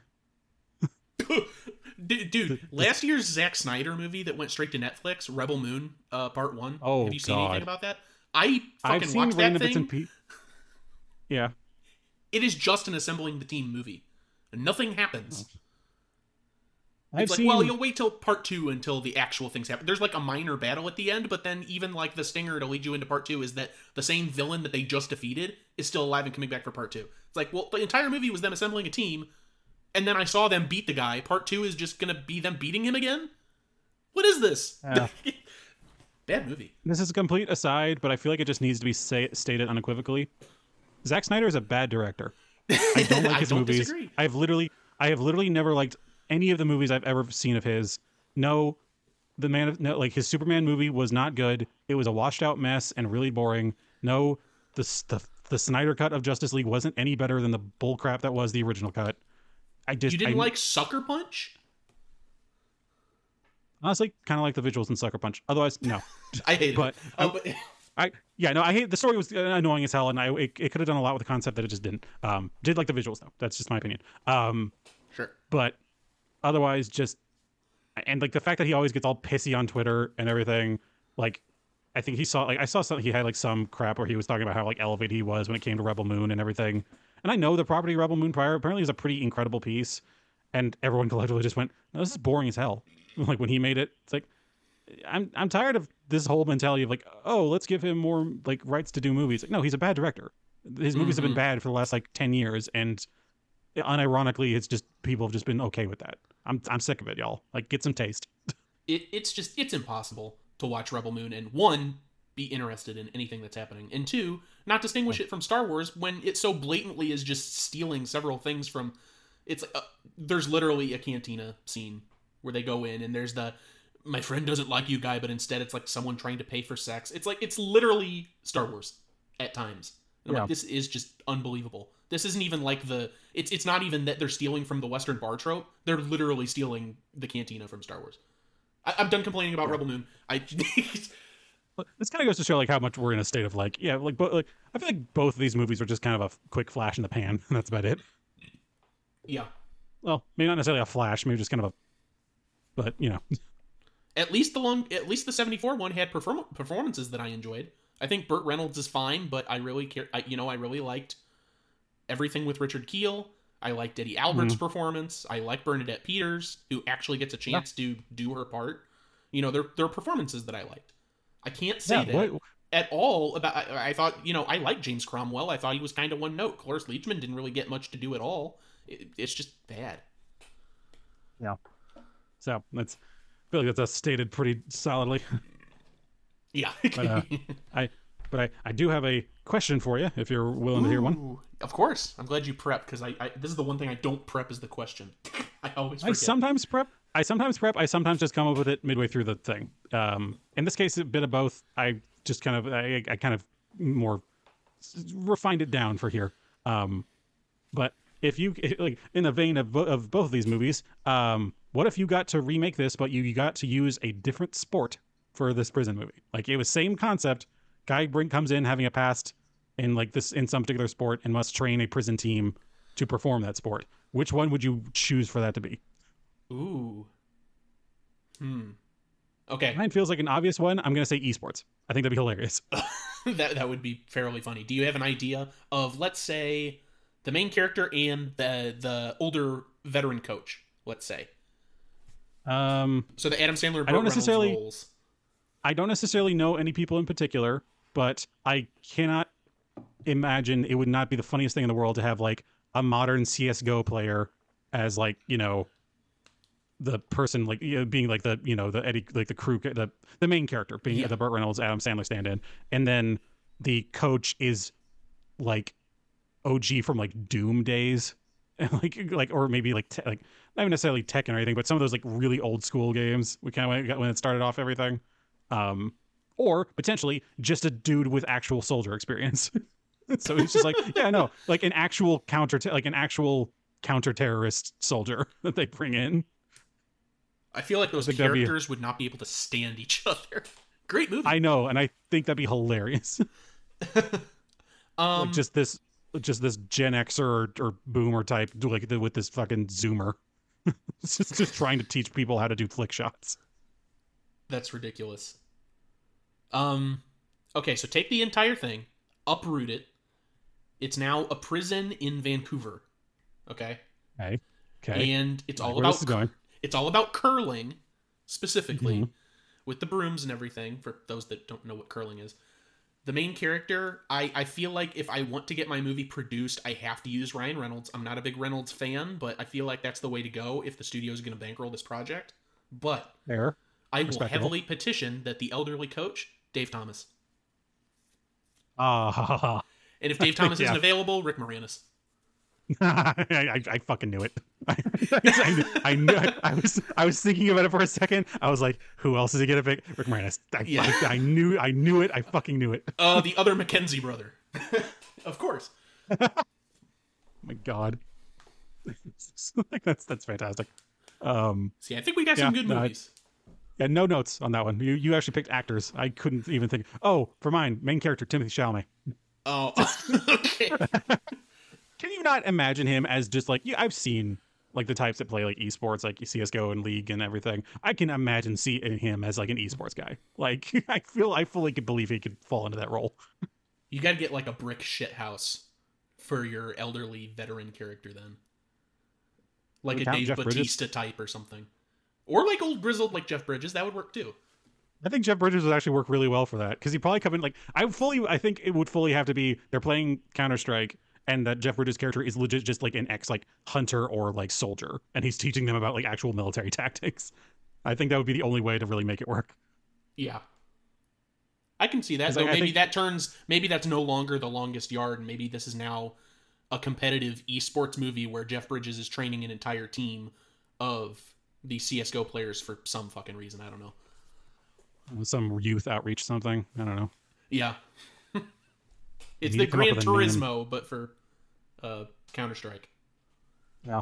Dude, last year's Zack Snyder movie that went straight to Netflix, Rebel Moon, Part 1. Oh, have you seen anything about that? I've seen watched that thing. Yeah. It is just an assembling the team movie. Nothing happens. It's well, you'll wait till Part 2 until the actual things happen. There's, like, a minor battle at the end, but then even, like, the stinger to lead you into Part 2 is that the same villain that they just defeated is still alive and coming back for Part 2. It's like, well, the entire movie was them assembling a team, and then I saw them beat the guy. Part 2 is just gonna be them beating him again? What is this? Bad movie. This is a complete aside, but I feel like it just needs to be stated unequivocally. Zack Snyder is a bad director. I don't like his movies. Disagree. I have literally never liked any of the movies I've ever seen of his. No, his Superman movie was not good. It was a washed out mess and really boring. No, the Snyder cut of Justice League wasn't any better than the bullcrap that was the original cut. You didn't like Sucker Punch? Honestly, kind of like the visuals in Sucker Punch. Otherwise, no. I hate But it. I hate the story was annoying as hell, and it could have done a lot with the concept that it just didn't. Did like the visuals though. That's just my opinion. Sure. But otherwise, just and like the fact that he always gets all pissy on Twitter and everything. Like, I think he saw I saw something, he had like some crap where he was talking about how like elevated he was when it came to Rebel Moon and everything. And I know the property Rebel Moon prior apparently is a pretty incredible piece, and everyone collectively just went, no, "This is boring as hell." Like when he made it, it's like I'm tired of this whole mentality of like, oh, let's give him more like rights to do movies. Like, no, he's a bad director. His movies have been bad for the last like 10 years, and unironically, it's just people have just been okay with that. I'm sick of it, y'all. Like, get some taste. It's impossible to watch Rebel Moon and one, be interested in anything that's happening, and two, not distinguish it from Star Wars when it so blatantly is just stealing several things from. It's there's literally a cantina scene where they go in and there's the "my friend doesn't like you" guy, but instead it's like someone trying to pay for sex. It's like it's literally Star Wars at times. And I'm like, this is just unbelievable. This isn't even like it's not even that they're stealing from the Western bar trope. They're literally stealing the cantina from Star Wars. I'm done complaining about Rebel Moon. This kind of goes to show like how much we're in a state of like, yeah, like I feel like both of these movies are just kind of a quick flash in the pan, and that's about it. Yeah. Well, maybe not necessarily a flash, maybe just kind of a, but you know. At least the 74 one had performances that I enjoyed. I think Burt Reynolds is fine, but I really I really liked everything with Richard Kiel. I liked Eddie Albert's performance. I like Bernadette Peters, who actually gets a chance to do her part. You know, there are performances that I liked. I can't say that at all about. I thought, I like James Cromwell. I thought he was kind of one note. Cloris Leachman didn't really get much to do at all. It's just bad. Yeah. So I feel like that's stated pretty solidly. Yeah. But I do have a question for you, if you're willing to hear one. Of course. I'm glad you prepped, because I this is the one thing I don't prep is the question. I always forget. I sometimes prep. I sometimes just come up with it midway through the thing. In this case, a bit of both. I just kind of more refined it down for here. But if you like in the vein of both of these movies, what if you got to remake this, but you got to use a different sport for this prison movie? Like it was same concept. Guy comes in having a past in like this in some particular sport and must train a prison team to perform that sport. Which one would you choose for that to be? Ooh. Okay. Mine feels like an obvious one. I'm gonna say esports. I think that'd be hilarious. that would be fairly funny. Do you have an idea of, let's say, the main character and the older veteran coach? Let's say. So the Adam Sandler, Burt Reynolds roles. I don't necessarily know any people in particular, but I cannot imagine it would not be the funniest thing in the world to have like a modern CS:GO player as like, the person like being like the the Eddie, like the crew, the main character being the Burt Reynolds Adam Sandler stand-in, and then the coach is like OG from like Doom days, and like or maybe like not even necessarily Tekken or anything, but some of those like really old school games we kind of got when it started off everything. Or potentially just a dude with actual soldier experience. So he's just like, yeah, no, like an actual counter-terrorist soldier that they bring in. I feel like those characters would not be able to stand each other. Great movie. I know, and I think that'd be hilarious. Like just this Gen Xer or boomer type, like with this fucking Zoomer, just trying to teach people how to do flick shots. That's ridiculous. Okay, so take the entire thing, uproot it. It's now a prison in Vancouver. Okay. Okay. And it's all about curling, specifically, with the brooms and everything. For those that don't know what curling is, the main character, I feel like if I want to get my movie produced, I have to use Ryan Reynolds. I'm not a big Reynolds fan, but I feel like that's the way to go if the studio is going to bankroll this project. But I will heavily petition that the elderly coach, Dave Thomas. And if Dave Thomas isn't available, Rick Moranis. I fucking knew it. I knew it. I was thinking about it for a second. I was like, who else is he gonna pick? Rick Moranis. I knew it. I fucking knew it. The other Mackenzie brother. Of course. Oh my God. That's fantastic. See, I think we got some good movies. Yeah, no notes on that one. You actually picked actors. I couldn't even think. Oh, for mine, main character Timothy Chalamet. Oh, okay. Can you not imagine him as just like, yeah, I've seen like the types that play like esports, like CS:GO and League and everything. I can imagine seeing him as like an esports guy. Like I fully could believe he could fall into that role. You got to get like a brick shit house for your elderly veteran character then. Like a Dave Bautista type or something. Or like old grizzled like Jeff Bridges, that would work too. I think Jeff Bridges would actually work really well for that because he'd probably come in like I think it would fully have to be they're playing Counter-Strike and that Jeff Bridges' character is legit just like an ex like hunter or like soldier and he's teaching them about like actual military tactics. I think that would be the only way to really make it work. Yeah. I can see that. So maybe that's no longer The Longest Yard and maybe this is now a competitive esports movie where Jeff Bridges is training an entire team of the CS:GO players for some fucking reason. I don't know. Some youth outreach something. I don't know. Yeah. It's the Gran Turismo, but for Counter-Strike. Yeah.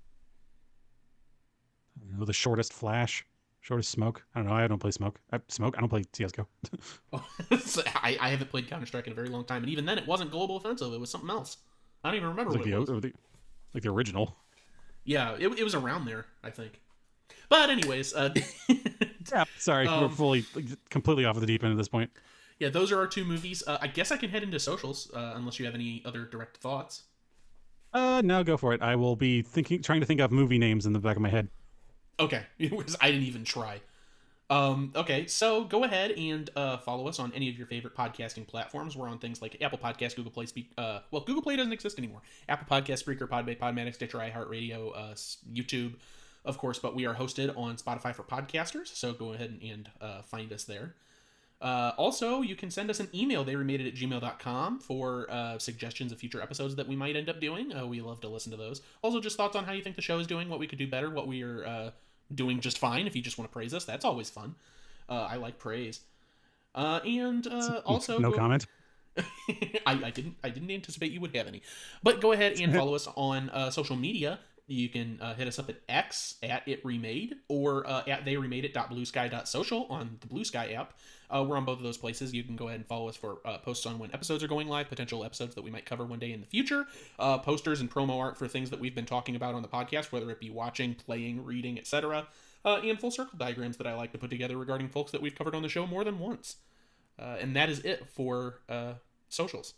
I don't know, the shortest flash, shortest smoke. I don't know. I don't play smoke. I don't play CS:GO. I haven't played Counter-Strike in a very long time, and even then, it wasn't Global Offensive. It was something else. I don't even remember what it was. Like the original. Yeah, it was around there, I think. But anyways, yeah. Sorry, we're completely off of the deep end at this point. Yeah, those are our two movies. I guess I can head into socials, unless you have any other direct thoughts. No, go for it. I will be trying to think of movie names in the back of my head. Okay, I didn't even try. Okay, so go ahead and follow us on any of your favorite podcasting platforms. We're on things like Apple Podcasts, Google Play, Google Play doesn't exist anymore. Apple Podcasts, Spreaker, Podbay, Podmatics, Stitcher, iHeartRadio, YouTube, of course, but we are hosted on Spotify for podcasters, so go ahead and find us there. Also, you can send us an email, theyremadeit@gmail.com for suggestions of future episodes that we might end up doing. We love to listen to those. Also, just thoughts on how you think the show is doing, what we could do better, what we are doing just fine. If you just want to praise us, that's always fun. I like praise. And also... No comment? I didn't anticipate you would have any. But go ahead and follow us on social media. You can hit us up at X @ItRemade or at theyremadeit.bluesky.social on the Blue Sky app. We're on both of those places. You can go ahead and follow us for posts on when episodes are going live, potential episodes that we might cover one day in the future, posters and promo art for things that we've been talking about on the podcast, whether it be watching, playing, reading, etc., and full circle diagrams that I like to put together regarding folks that we've covered on the show more than once. And that is it for socials.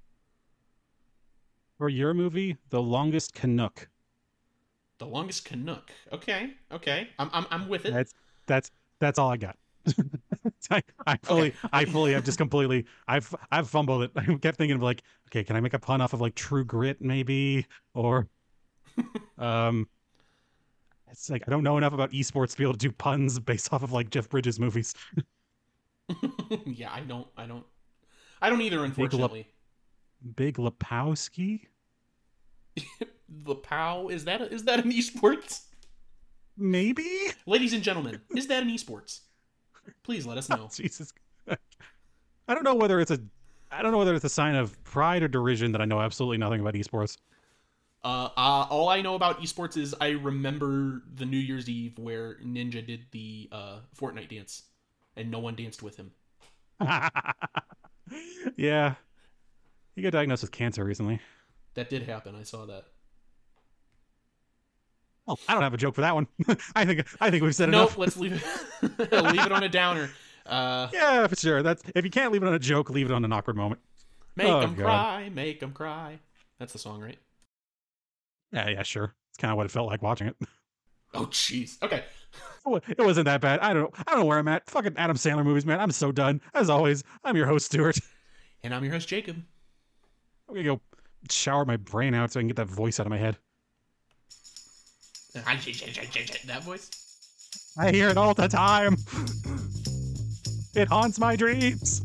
For your movie, The Longest Canuck. The Longest Canuck. Okay. I'm with it. That's all I got. I fully have just completely I've fumbled it. I kept thinking of like, okay, can I make a pun off of like True Grit maybe, or it's like I don't know enough about esports to be able to do puns based off of like Jeff Bridges movies. Yeah, I don't either, unfortunately. Big Lebowski. Lepow, is that an esports? Maybe. Ladies and gentlemen, is that an esports? Please let us know. Jesus. I don't know whether it's a sign of pride or derision that I know absolutely nothing about esports. All I know about esports is I remember the New Year's Eve where Ninja did the Fortnite dance, and no one danced with him. Yeah, he got diagnosed with cancer recently. That did happen. I saw that. Oh, I don't have a joke for that one. I think we've said enough. Nope, let's leave it. Leave it on a downer. Yeah, for sure. If you can't leave it on a joke, leave it on an awkward moment. Make them cry, make them cry. That's the song, right? Yeah, sure. It's kind of what it felt like watching it. Oh, jeez. Okay. It wasn't that bad. I don't know where I'm at. Fucking Adam Sandler movies, man. I'm so done. As always, I'm your host, Stuart. And I'm your host, Jacob. I'm gonna go shower my brain out so I can get that voice out of my head. That voice? I hear it all the time. It haunts my dreams.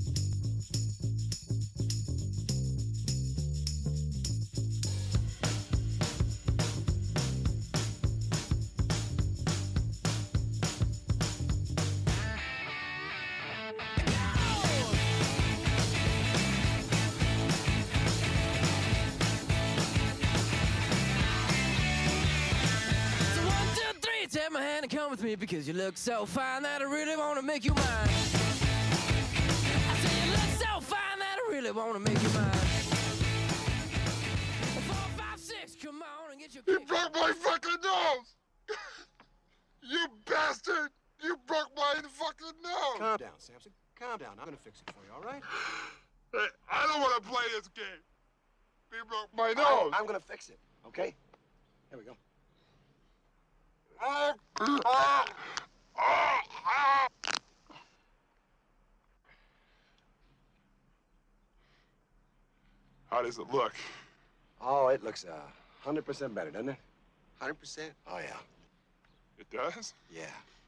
Take my hand and come with me because you look so fine that I really want to make you mine. I say you look so fine that I really want to make you mine. 4, 5, 6, come on and get your. You broke my fucking nose! You bastard! You broke my fucking nose! Calm down, Samson. Calm down. I'm gonna fix it for you, all right? Hey, I don't want to play this game. You broke my nose. I'm gonna fix it, okay? Here we go. How does it look? Oh, it looks 100% better, doesn't it? 100%? Oh, yeah. It does? Yeah.